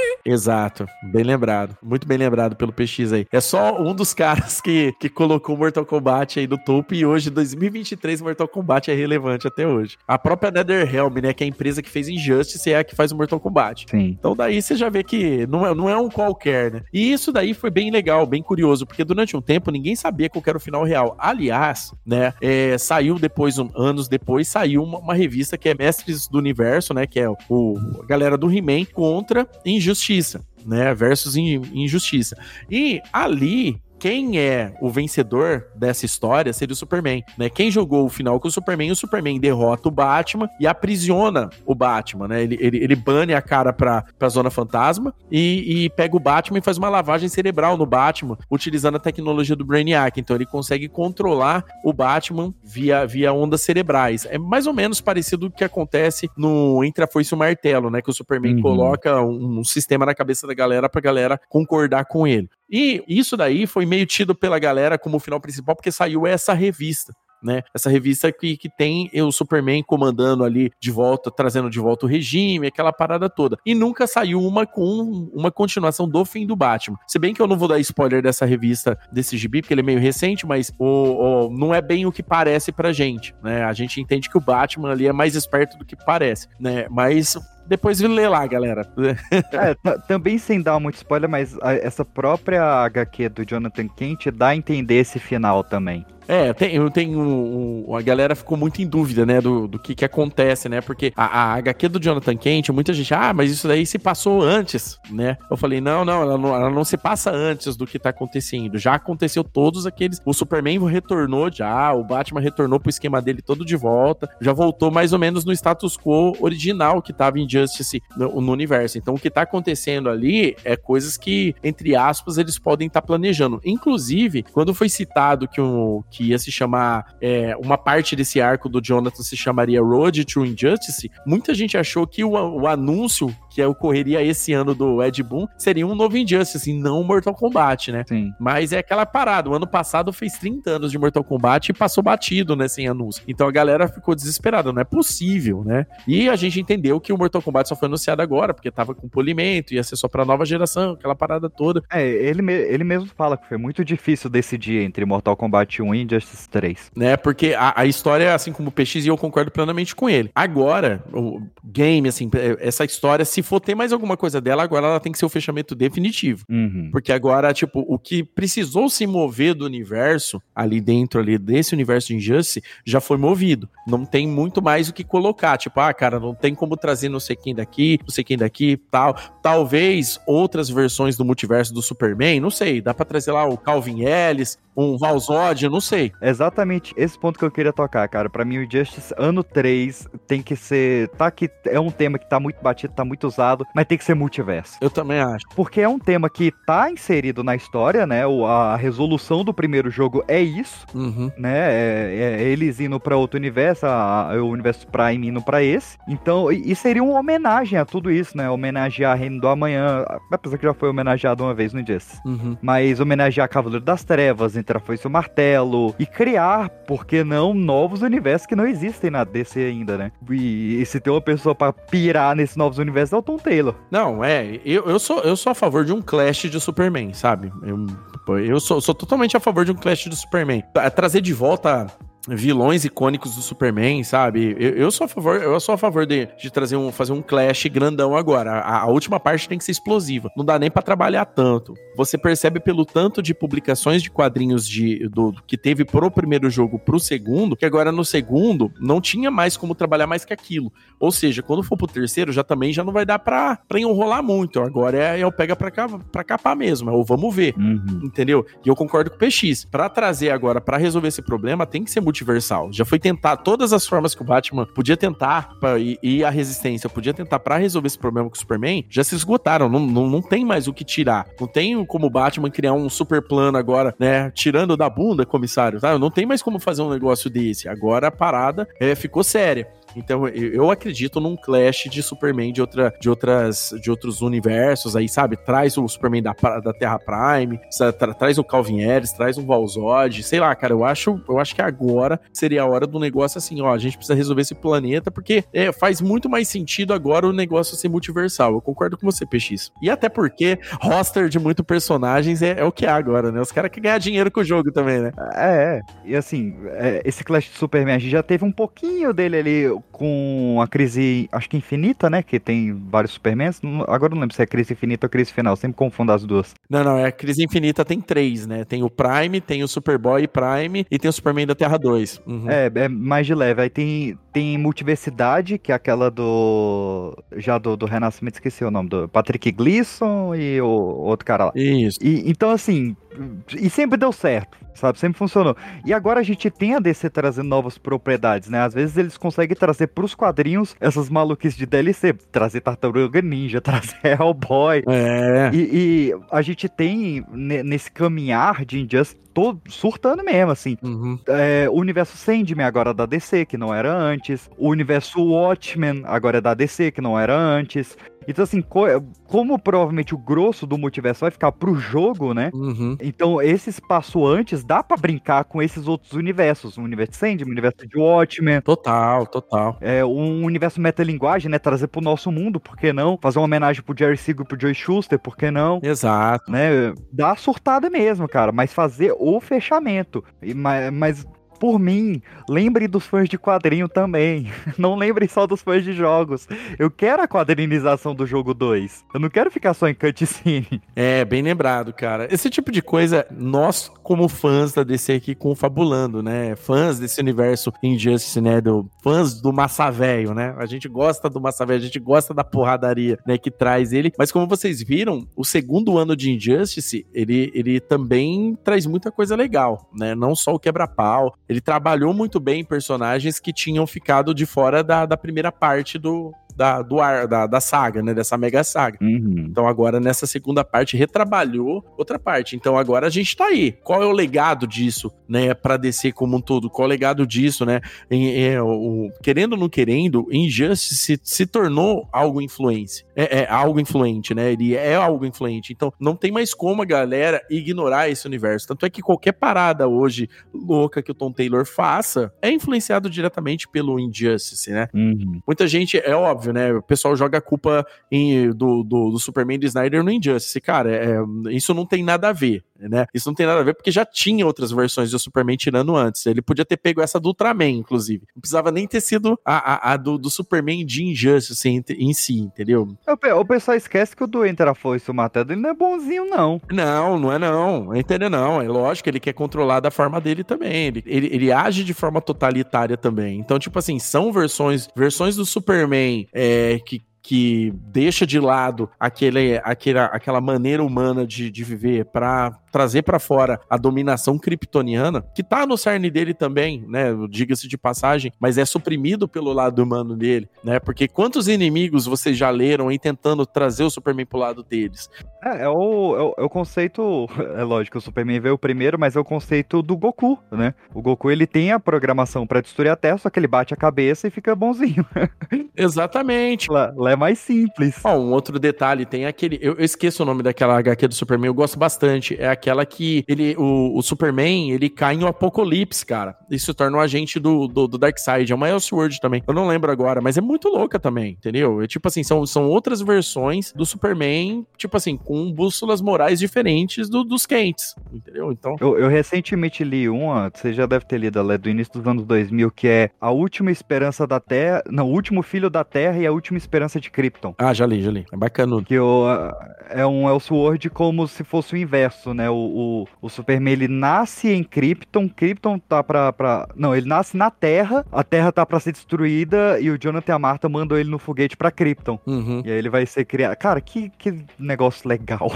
Exato, bem lembrado, muito bem lembrado pelo P X aí. É só um dos caras que, que colocou o Mortal Kombat aí no topo, e hoje, dois mil e vinte e três, Mortal Kombat é relevante até hoje. A própria NetherRealm, né, que é a empresa que fez Injustice, é a que faz o Mortal Kombat. Sim. Então daí você já vê que não é, não é um qualquer, né? E isso daí foi bem legal, bem curioso, porque durante um tempo ninguém sabia qual era o final real. Aliás, né, é, saiu depois, um, anos depois, saiu uma, uma revista que é Mestres do Universo, né, que é o, a galera do He-Man contra Injustiça, né, versus Injustiça. E ali quem é o vencedor dessa história seria o Superman, né? Quem jogou o final com o Superman, o Superman derrota o Batman e aprisiona o Batman, né? Ele, ele, ele bane a cara pra, pra Zona Fantasma e, e pega o Batman e faz uma lavagem cerebral no Batman, utilizando a tecnologia do Brainiac. Então ele consegue controlar o Batman via, via ondas cerebrais. É mais ou menos parecido com o que acontece no Entre a Foice e o Martelo, né? Que o Superman uhum. coloca um, um sistema na cabeça da galera pra galera concordar com ele. E isso daí foi meio tido pela galera como o final principal, porque saiu essa revista, né? Essa revista que, que tem o Superman comandando ali de volta, trazendo de volta o regime, aquela parada toda. E nunca saiu uma com uma continuação do fim do Batman. Se bem que eu não vou dar spoiler dessa revista, desse gibi, porque ele é meio recente, mas o, o, não é bem o que parece pra gente, né? A gente entende que o Batman ali é mais esperto do que parece, né? Mas... depois lê lá, galera. É, t- também sem dar muito spoiler, mas a, essa própria H Q do Jonathan Kent dá a entender esse final também. É, tem, eu tenho. Um, a galera ficou muito em dúvida, né, do, do que que acontece, né? Porque a, a H Q do Jonathan Kent, muita gente, ah, mas isso daí se passou antes, né? Eu falei, não, não, ela não, ela não se passa antes do que tá acontecendo. Já aconteceu todos aqueles. O Superman retornou já, o Batman retornou pro esquema dele todo de volta, já voltou mais ou menos no status quo original que tava em Justice no, no universo. Então o que tá acontecendo ali é coisas que, entre aspas, eles podem estar tá planejando. Inclusive, quando foi citado que o. que ia se chamar, é, uma parte desse arco do Jonathan se chamaria Road to Injustice, muita gente achou que o, o anúncio que ocorreria esse ano do Ed Boon seria um novo Injustice, e não Mortal Kombat, né? Sim. Mas é aquela parada, o ano passado fez trinta anos de Mortal Kombat e passou batido, né, sem anúncio. Então a galera ficou desesperada, não é possível, né? E a gente entendeu que o Mortal Kombat só foi anunciado agora, porque tava com polimento, ia ser só pra nova geração, aquela parada toda. É, ele, me- ele mesmo fala que foi muito difícil decidir entre Mortal Kombat um e Injustice três. Né, porque a, a história, assim como o P X, e eu concordo plenamente com ele. Agora, o game, assim, essa história, se for ter mais alguma coisa dela, agora ela tem que ser o fechamento definitivo. Uhum. Porque agora, tipo, o que precisou se mover do universo, ali dentro, ali desse universo de Injustice, já foi movido. Não tem muito mais o que colocar. Tipo, ah, cara, não tem como trazer não sei quem daqui, não sei quem daqui, tal. Talvez outras versões do multiverso do Superman, não sei, dá pra trazer lá o Calvin Ellis, um Val Zod, eu não sei. Exatamente esse ponto que eu queria tocar, cara. Pra mim, o Injustice ano três tem que ser... Tá que é um tema que tá muito batido, tá muito usado, mas tem que ser multiverso. Eu também acho. Porque é um tema que tá inserido na história, né? O, a resolução do primeiro jogo é isso, Uhum. né? É, é eles indo pra outro universo, a, a, o universo Prime indo pra esse. Então, e, e seria uma homenagem a tudo isso, né? Homenagear Reino do Amanhã, apesar que já foi homenageado uma vez no Injustice. Uhum. Mas homenagear Cavaleiro das Trevas, Entre a Foice e o Martelo, e criar, por que não, novos universos que não existem na D C ainda, né? E, e se tem uma pessoa pra pirar nesses novos universos é o Tom Taylor. Não, é, eu, eu, sou, eu sou a favor de um Clash de Superman, sabe? Eu, eu sou, sou totalmente a favor de um Clash de Superman. Trazer de volta vilões icônicos do Superman, sabe? Eu, eu sou a favor, eu sou a favor de, de trazer um, fazer um Clash grandão agora. A, a última parte tem que ser explosiva. Não dá nem pra trabalhar tanto. Você percebe pelo tanto de publicações de quadrinhos de, do, que teve pro primeiro jogo pro segundo, que agora no segundo não tinha mais como trabalhar mais que aquilo. Ou seja, quando for pro terceiro, já também já não vai dar pra, pra enrolar muito. Agora é, é o pega pra, cá, pra capar mesmo, é o vamos ver. Uhum. Entendeu? E eu concordo com o P X. Pra trazer agora, pra resolver esse problema, tem que ser multiversal. Já foi tentar todas as formas que o Batman podia tentar, pra, e, e a Resistência podia tentar pra resolver esse problema com o Superman, já se esgotaram. Não, não, não tem mais o que tirar. Não tem como o Batman criar um super plano agora, né? Tirando da bunda, comissário, tá? Não tem mais como fazer um negócio desse. Agora a parada é, ficou séria. Então, eu acredito num clash de Superman de, outra, de, outras, de outros universos aí, sabe? Traz o Superman da, da Terra Prime, tra, traz o Calvin Ellis, traz o Val Zod, sei lá, cara, eu acho, eu acho que agora seria a hora do negócio assim, ó, a gente precisa resolver esse planeta, porque é, faz muito mais sentido agora o negócio ser multiversal. Eu concordo com você, P X. E até porque roster de muitos personagens é, é o que há agora, né? Os caras querem ganhar dinheiro com o jogo também, né? É, é. E assim, é, esse clash de Superman, a gente já teve um pouquinho dele ali com a crise, acho que infinita, né? Que tem vários Supermans. Agora eu não lembro se é crise infinita ou crise final. Sempre confundo as duas. Não, não. É a crise infinita tem três, né? Tem o Prime, tem o Superboy Prime e tem o Superman da Terra dois. Uhum. É, é mais de leve. Aí tem, tem Multiversidade, que é aquela do... já do, do Renascimento, esqueci o nome, do Patrick Gleason e o outro cara lá. Isso. E, então, assim, e sempre deu certo, sabe? Sempre funcionou. E agora a gente tem a D C trazendo novas propriedades, né? Às vezes eles conseguem trazer pros quadrinhos essas maluquices de D L C. Trazer Tartaruga Ninja, trazer Hellboy. É. E, e a gente tem, ne- nesse caminhar de Injustice, todo surtando mesmo, assim. Uhum. É, o universo Sandman agora é da D C, que não era antes. O universo Watchmen agora é da D C, que não era antes. Então, assim, co- como provavelmente o grosso do multiverso vai ficar pro jogo, né? Uhum. Então, esse espaço antes dá pra brincar com esses outros universos. O universo Sandman, o universo de Watchmen. Total, total. É, um universo metalinguagem, né? Trazer pro nosso mundo, por que não? Fazer uma homenagem pro Jerry Siegel e pro Joe Shuster, por que não? Exato. Né? Dá surtada mesmo, cara, mas fazer o fechamento. E, mas, mas, por mim, lembre dos fãs de quadrinho também. Não lembre só dos fãs de jogos. Eu quero a quadrinização do jogo dois. Eu não quero ficar só em cutscene. É, bem lembrado, cara. Esse tipo de coisa, nós, como fãs da D C aqui, confabulando, né? Fãs desse universo Injustice, né? Do, fãs do Massa Velho, né? A gente gosta do Massa Velho, a gente gosta da porradaria, né? Que traz ele. Mas como vocês viram, o segundo ano de Injustice, ele, ele também traz muita coisa legal, né? Não só o quebra-pau. Ele trabalhou muito bem personagens que tinham ficado de fora da, da primeira parte do, da, do ar, da, da saga, né? Dessa mega saga. Uhum. Então agora nessa segunda parte retrabalhou outra parte. Então agora a gente tá aí. Qual é o legado disso, né, pra D C como um todo? Qual é o legado disso, né? Em, é, o, querendo ou não querendo, Injustice se, se tornou algo influente. É, é algo influente, né? Ele é algo influente. Então não tem mais como a galera ignorar esse universo. Tanto é que qualquer parada hoje louca que o Tom Taylor faça é influenciado diretamente pelo Injustice, né? Uhum. Muita gente, é óbvio, né? O pessoal joga a culpa em, do, do, do Superman do Snyder no Injustice. Cara, é, isso não tem nada a ver, né? Isso não tem nada a ver porque já tinha outras versões do Superman tirando antes. Ele podia ter pego essa do Ultraman, inclusive. Não precisava nem ter sido a, a, a do, do Superman de Injustice em, em si, entendeu? O pessoal esquece que o do Enter a Foice, o Matado, ele não é bonzinho, não. Não, não é não. Entendeu? Não. É lógico, ele quer controlar da forma dele também. Ele, ele, ele age de forma totalitária também. Então, tipo assim, são versões, versões do Superman é, que que deixa de lado aquele, aquele, aquela maneira humana de, de viver para trazer para fora a dominação kryptoniana, que tá no cerne dele também, né, diga-se de passagem, mas é suprimido pelo lado humano dele, né, porque quantos inimigos vocês já leram aí tentando trazer o Superman pro lado deles? É, é, o, é, o, é o conceito, é lógico, o Superman veio primeiro, mas é o conceito do Goku, né, o Goku ele tem a programação para destruir a Terra, só que ele bate a cabeça e fica bonzinho. Exatamente. Lá, lá é mais simples. Ó, um outro detalhe, tem aquele, eu, eu esqueço o nome daquela agá quê do Superman, eu gosto bastante, é aquela que ele, o, o Superman, ele cai em um apocalipse, cara, e se torna um agente do, do, do Darkseid, é uma Elseworld também, eu não lembro agora, mas é muito louca também, entendeu? É tipo assim, são, são outras versões do Superman, tipo assim, com bússolas morais diferentes do, dos Kents, entendeu? Então... Eu, eu recentemente li uma, você já deve ter lido, ela é do início dos anos dois mil, que é A Última Esperança da Terra, não, O Último Filho da Terra e A Última Esperança de Krypton. Ah, já li, já li, é bacana. Que o, é um Elseworld como se fosse o inverso, né? O, o, o Superman, ele nasce em Krypton, Krypton tá pra, pra... Não, ele nasce na Terra, a Terra tá pra ser destruída e o Jonathan e a Martha mandam ele no foguete pra Krypton. Uhum. E aí ele vai ser criado... Cara, que, que negócio legal.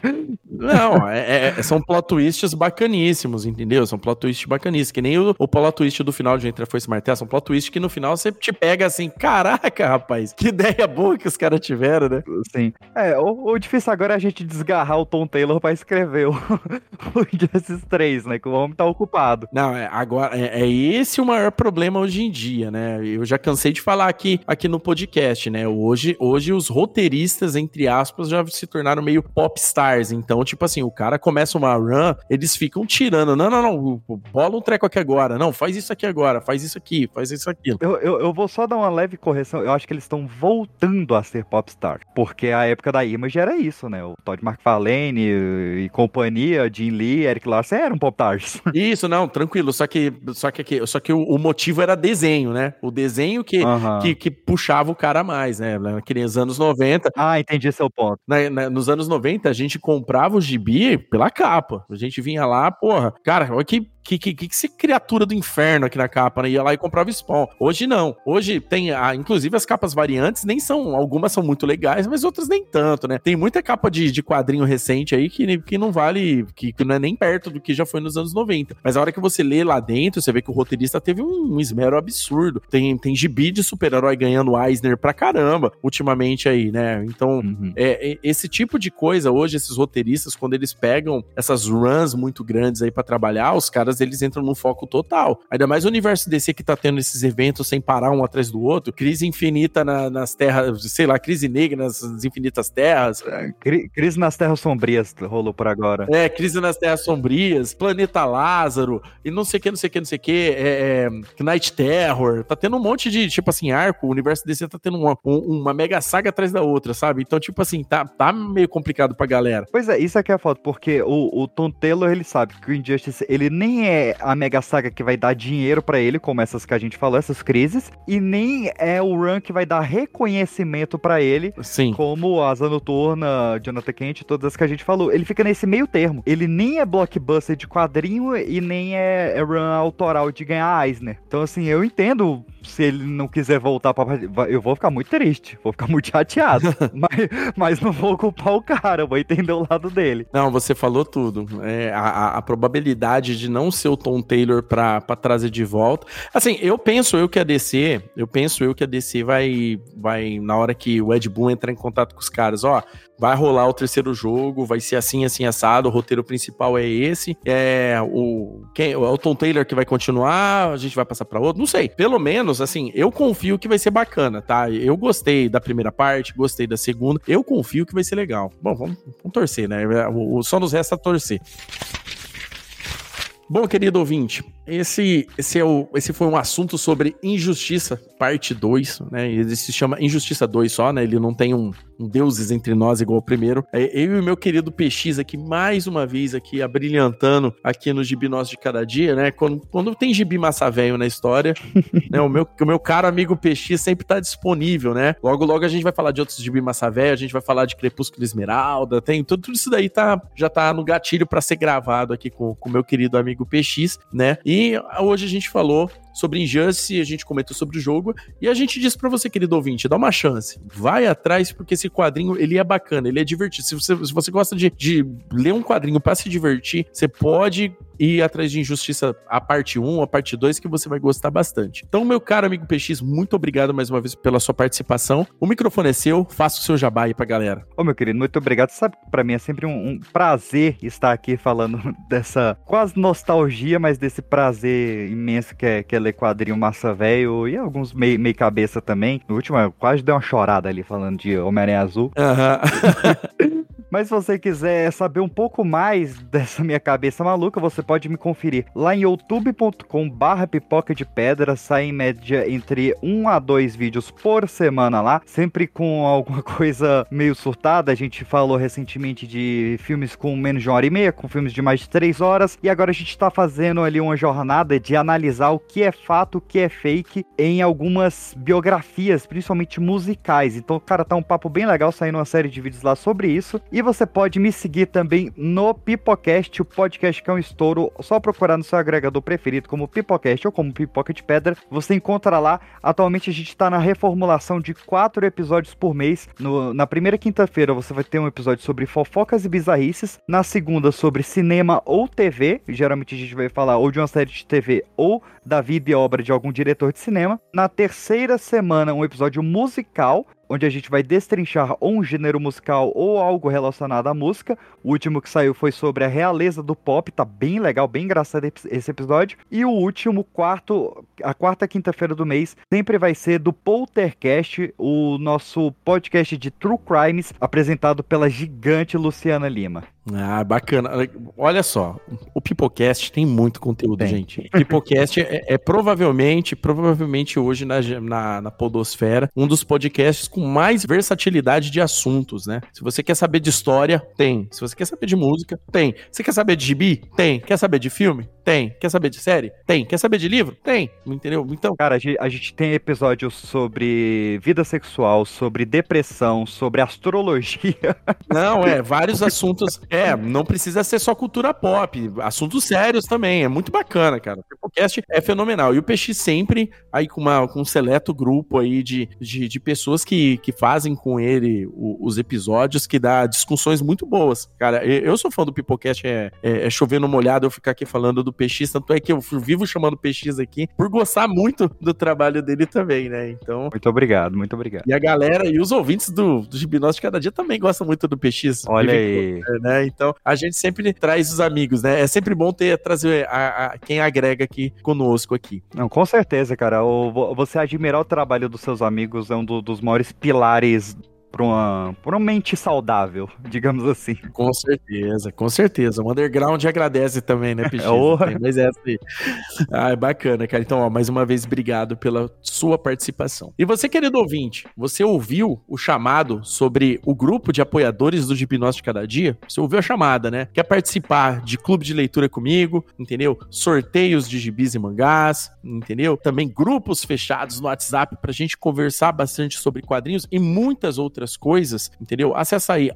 Não, é, é, são plot twists bacaníssimos, entendeu? São plot twists bacaníssimos, que nem o, o plot twist do final de Entre a Foice e o Martelo, são plot twists que no final você te pega assim, caraca, rapaz, que ideia boa que os caras tiveram, né? Sim. É, o, o difícil agora é a gente desgarrar o Tom Taylor pra escrever o, o Injustice três, né? Que o homem tá ocupado. Não, é, agora, é, é esse o maior problema hoje em dia, né? Eu já cansei de falar aqui, aqui no podcast, né? Hoje, hoje os roteiristas, entre aspas, já se tornaram meio popstars. Então, tipo assim, o cara começa uma run, eles ficam tirando. Não, não, não, bola um treco aqui agora. Não, faz isso aqui agora, faz isso aqui, faz isso aqui. Eu, eu, eu vou só dar uma leve correção. Eu acho que eles estão voltando a ser popstar. Porque a época da Image era isso, né? O Todd McFarlane e, e companhia, Jim Lee, Eric Larson eram popstars. Isso, não, tranquilo. Só que, só que, só que o, o motivo era desenho, né? O desenho que, uhum. que, que puxava o cara mais, né? Naqueles anos noventa. Ah, entendi seu ponto. Na, na, nos anos noventa, a gente comprava o gibi pela capa. A gente vinha lá, porra, cara, olha que que, que, que, que criatura do inferno aqui na capa, né? Ia lá e comprava Spawn. Hoje não. Hoje tem, a, inclusive as capas variantes, nem são, algumas são muito legais, mas outras nem tanto, né? Tem muita capa de, de quadrinho recente aí que, que não vale, que, que não é nem perto do que já foi nos anos noventa. Mas a hora que você lê lá dentro, você vê que o roteirista teve um, um esmero absurdo. Tem, tem gibi de super-herói ganhando Eisner pra caramba, ultimamente aí, né? Então, uhum. é, é, esse tipo de coisa, hoje, esses roteiristas, quando eles pegam essas runs muito grandes aí pra trabalhar, os caras, eles entram no foco total. Ainda mais o universo D C que tá tendo esses eventos sem parar um atrás do outro, crise infinita na, nas terras, sei lá, crise negra nas, nas infinitas terras. É, crise nas terras sombrias rolou por agora. É, crise nas terras sombrias, Planeta Lázaro, e não sei o que, não sei o que, não sei o que, é, é, Night Terror, tá tendo um monte de, tipo assim, arco, o universo D C tá tendo uma, um, uma mega saga atrás da outra, sabe? Então, tipo assim, tá, tá meio complicado pra galera. Pois é, isso aqui é a foto, porque o, o Tom Taylor, ele sabe que o Injustice, ele nem é a mega saga que vai dar dinheiro pra ele, como essas que a gente falou, essas crises, e nem é o run que vai dar reconhecimento pra ele, sim, como Asa Noturna, Jonathan Kent, todas as que a gente falou. Ele fica nesse meio termo. Ele nem é blockbuster de quadrinho e nem é, é run autoral de ganhar Eisner. Então, assim, eu entendo se ele não quiser voltar pra... Eu vou ficar muito triste, vou ficar muito chateado, mas, mas não vou culpar o cara, eu vou entender o lado dele. Não, você falou tudo. É, a, a probabilidade de não ser o Tom Taylor pra, pra trazer de volta... Assim, eu penso eu que a D C, eu penso eu que a D C vai, vai na hora que o Ed Boon entrar em contato com os caras, ó, vai rolar o terceiro jogo, vai ser assim, assim, assado, o roteiro principal é esse, é o, quem, é o Tom Taylor que vai continuar, a gente vai passar pra outro, não sei. Pelo menos, assim, eu confio que vai ser bacana, tá? Eu gostei da primeira parte, gostei da segunda, eu confio que vai ser legal. Bom, vamos, vamos torcer, né? O, o, só nos resta torcer. Bom, querido ouvinte, esse, esse, é o, esse foi um assunto sobre Injustiça, parte dois, né? Ele se chama Injustiça dois só, né? Ele não tem um, um Deuses Entre Nós igual o primeiro. Eu e o meu querido P X aqui, mais uma vez aqui, abrilhantando aqui no Gibi Nosso de Cada Dia, né? Quando, quando tem Gibi Massa Velho na história, né? O meu, o meu caro amigo P X sempre tá disponível, né? Logo, logo a gente vai falar de outros Gibi Massa Velho, a gente vai falar de Crepúsculo Esmeralda, tem tudo, tudo isso daí tá, já tá no gatilho pra ser gravado aqui com o meu querido amigo P X, né? E hoje a gente falou sobre Injustice, a gente comentou sobre o jogo, e a gente disse pra você, querido ouvinte, dá uma chance, vai atrás, porque esse quadrinho, ele é bacana, ele é divertido. Se você, se você gosta de, de ler um quadrinho pra se divertir, você pode ir atrás de Injustiça, a parte um, a parte dois, que você vai gostar bastante. Então, meu caro amigo P X, muito obrigado mais uma vez pela sua participação. O microfone é seu, faça o seu jabá aí pra galera. Ô, meu querido, muito obrigado. Sabe, pra mim é sempre um, um prazer estar aqui falando dessa quase nostalgia, mas desse prazer imenso que é, que é ler quadrinho massa velho e alguns meio, meio cabeça também. No último, eu quase dei uma chorada ali falando de Homem-Aranha Azul. Aham. Mas se você quiser saber um pouco mais dessa minha cabeça maluca, você pode me conferir lá em youtube ponto com barra pipoca de pedra. Sai em média entre um a dois vídeos por semana lá, sempre com alguma coisa meio surtada. A gente falou recentemente de filmes com menos de uma hora e meia, com filmes de mais de três horas, e agora a gente tá fazendo ali uma jornada de analisar o que é fato, o que é fake em algumas biografias, principalmente musicais. Então, cara, tá um papo bem legal, saindo uma série de vídeos lá sobre isso. E você pode me seguir também no Pipocast, o podcast que é um estouro. Só procurar no seu agregador preferido como Pipocast ou como Pipoca de Pedra, você encontra lá. Atualmente a gente tá na reformulação de quatro episódios por mês. No, na primeira quinta-feira você vai ter um episódio sobre fofocas e bizarrices. Na segunda, sobre cinema ou T V. Geralmente a gente vai falar ou de uma série de T V ou da vida e obra de algum diretor de cinema. Na terceira semana, um episódio musical, onde a gente vai destrinchar ou um gênero musical ou algo relacionado à música. O último que saiu foi sobre a realeza do pop, tá bem legal, bem engraçado esse episódio. E o último, quarto, a quarta quinta-feira do mês, sempre vai ser do Poltercast, o nosso podcast de True Crimes, apresentado pela gigante Luciana Lima. Ah, bacana. Olha só, o Pipocast tem muito conteúdo, tem. Gente. O Pipocast é, é provavelmente, provavelmente hoje na, na, na podosfera, um dos podcasts com mais versatilidade de assuntos, né? Se você quer saber de história, tem. Se você quer saber de música, tem. Se quer saber de gibi, tem. Quer saber de filme? Tem. Quer saber de série? Tem. Quer saber de livro? Tem. Entendeu? Então... Cara, a gente, a gente tem episódios sobre vida sexual, sobre depressão, sobre astrologia. Não, é, vários assuntos. É, não precisa ser só cultura pop. Assuntos sérios também. É muito bacana, cara. O podcast é fenomenal. E o P X sempre aí com, uma, com um seleto grupo aí de, de, de pessoas que, que fazem com ele o, os episódios, que dá discussões muito boas. Cara, eu sou fã do Pipocast, é, é, é chovendo molhado eu ficar aqui falando do P X, tanto é que eu vivo chamando o P X aqui por gostar muito do trabalho dele também, né? Então... Muito obrigado, muito obrigado. E a galera e os ouvintes do, do Gibinós de Cada Dia também gostam muito do P X. Olha aí. Né? Então, a gente sempre traz os amigos, né? É sempre bom ter, trazer a, a, quem agrega aqui conosco aqui. Não, com certeza, cara. O, você admirar o trabalho dos seus amigos é um do, dos maiores pilares para uma, pra uma mente saudável, digamos assim. Com certeza, com certeza. O Underground agradece também, né, Pichi? Oh. Mas é assim. Ah, é bacana, cara. Então, ó, mais uma vez, obrigado pela sua participação. E você, querido ouvinte, você ouviu o chamado sobre o grupo de apoiadores do Gibinós de Cada Dia? Você ouviu a chamada, né? Quer participar de clube de leitura comigo, entendeu? Sorteios de gibis e mangás, entendeu? Também grupos fechados no WhatsApp pra gente conversar bastante sobre quadrinhos e muitas outras coisas, entendeu? Acessa aí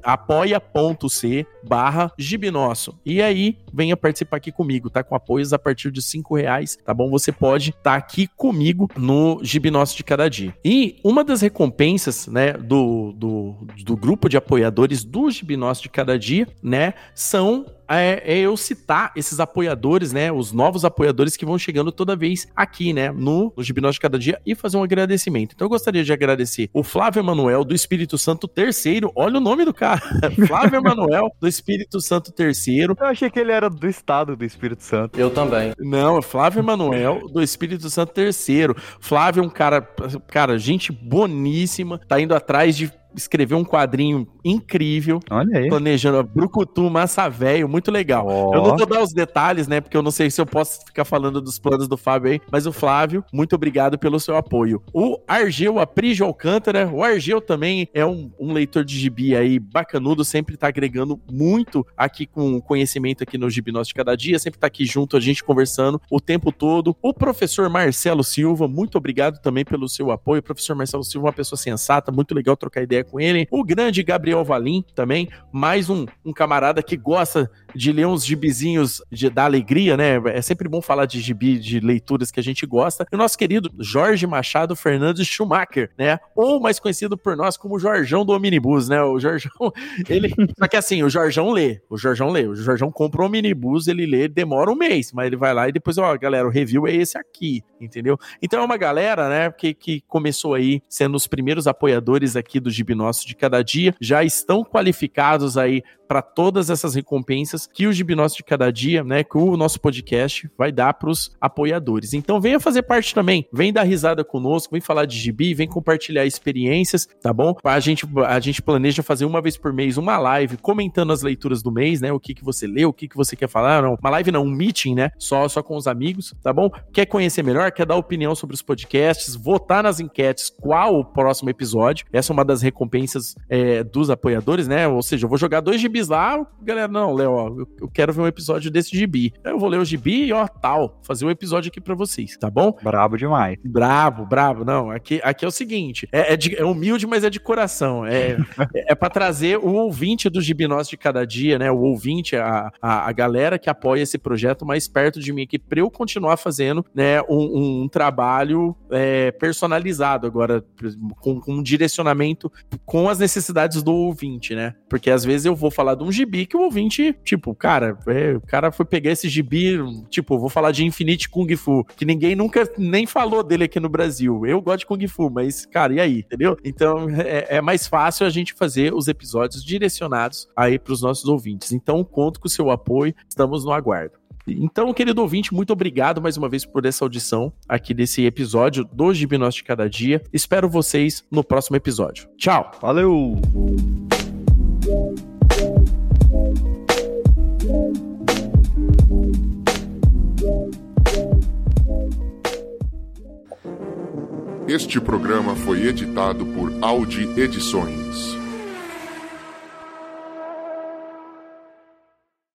apoia.c barra Gibinosso. E aí, venha participar aqui comigo, tá? Com apoios a partir de cinco reais, tá bom? Você pode estar tá aqui comigo no Gibinosso de Cada Dia. E uma das recompensas, né, do, do, do grupo de apoiadores do Gibinosso de Cada Dia, né, são É, é eu citar esses apoiadores, né, os novos apoiadores que vão chegando toda vez aqui, né, no, no Gibinós de Cada Dia e fazer um agradecimento. Então eu gostaria de agradecer o Flávio Emanuel do Espírito Santo terceiro, olha o nome do cara, Flávio Emanuel do Espírito Santo terceiro. Eu achei que ele era do estado do Espírito Santo. Eu também. Não, é Flávio Emanuel do Espírito Santo terceiro. Flávio é um cara, cara, gente boníssima, tá indo atrás de escreveu um quadrinho incrível. Olha aí. Planejando Brucutu, Massa Velho, muito legal. Oh. Eu não vou dar os detalhes, né, porque eu não sei se eu posso ficar falando dos planos do Fábio aí, mas o Flávio, muito obrigado pelo seu apoio. O Argeu Aprígio Alcântara, o Argeu também é um, um leitor de gibi aí bacanudo, sempre tá agregando muito aqui com conhecimento aqui no Gibinós de Cada Dia, sempre tá aqui junto, a gente conversando o tempo todo. O professor Marcelo Silva, muito obrigado também pelo seu apoio. O professor Marcelo Silva é uma pessoa sensata, muito legal trocar ideia com ele. O grande Gabriel Valim também, mais um, um camarada que gosta de ler uns gibizinhos de, da alegria, né? É sempre bom falar de gibi, de leituras que a gente gosta. E o nosso querido Jorge Machado Fernandes Schumacher, né? Ou mais conhecido por nós como Jorjão do Omnibus, né? O Jorjão, ele... Só que assim, o Jorjão lê, o Jorjão lê, o Jorjão compra um Omnibus, ele lê, demora um mês, mas ele vai lá e depois, ó, galera, o review é esse aqui, entendeu? Então é uma galera, né, que, que começou aí sendo os primeiros apoiadores aqui do Gibinosso de Cada Dia, já estão qualificados aí para todas essas recompensas que o Gibinosso de Cada Dia, né, que o nosso podcast vai dar para os apoiadores. Então venha fazer parte também, vem dar risada conosco, vem falar de gibi, vem compartilhar experiências, tá bom? A gente, a gente planeja fazer uma vez por mês uma live comentando as leituras do mês, né, o que que você leu, o que que você quer falar, não, uma live não, um meeting, né, só, só com os amigos, tá bom? Quer conhecer melhor, quer dar opinião sobre os podcasts, votar nas enquetes qual o próximo episódio, essa é uma das recompensas é, dos apoiadores, né, ou seja, eu vou jogar dois gibis lá, galera, não, Léo, ó, eu, eu quero ver um episódio desse gibi. Eu vou ler o gibi e, ó, tal, fazer um episódio aqui pra vocês, tá bom? Brabo demais. Brabo, brabo, não, aqui, aqui é o seguinte, é, é, de, é humilde, mas é de coração, é, é, é pra trazer o ouvinte do Gibinós de Cada Dia, né, o ouvinte, a, a, a galera que apoia esse projeto mais perto de mim aqui, pra eu continuar fazendo, né, um, um trabalho é, personalizado agora, com, com um direcionamento com as necessidades do ouvinte, né, porque às vezes eu vou falar de um gibi que o ouvinte, tipo, cara, é, o cara foi pegar esse gibi, tipo, vou falar de Infinite Kung Fu, que ninguém nunca nem falou dele aqui no Brasil. Eu gosto de Kung Fu, mas, cara, e aí, entendeu? Então, é, é mais fácil a gente fazer os episódios direcionados aí pros nossos ouvintes. Então, conto com o seu apoio, estamos no aguardo. Então, querido ouvinte, muito obrigado mais uma vez por essa audição aqui desse episódio do Gibinós de Cada Dia. Espero vocês no próximo episódio. Tchau! Valeu! Este programa foi editado por Audi Edições.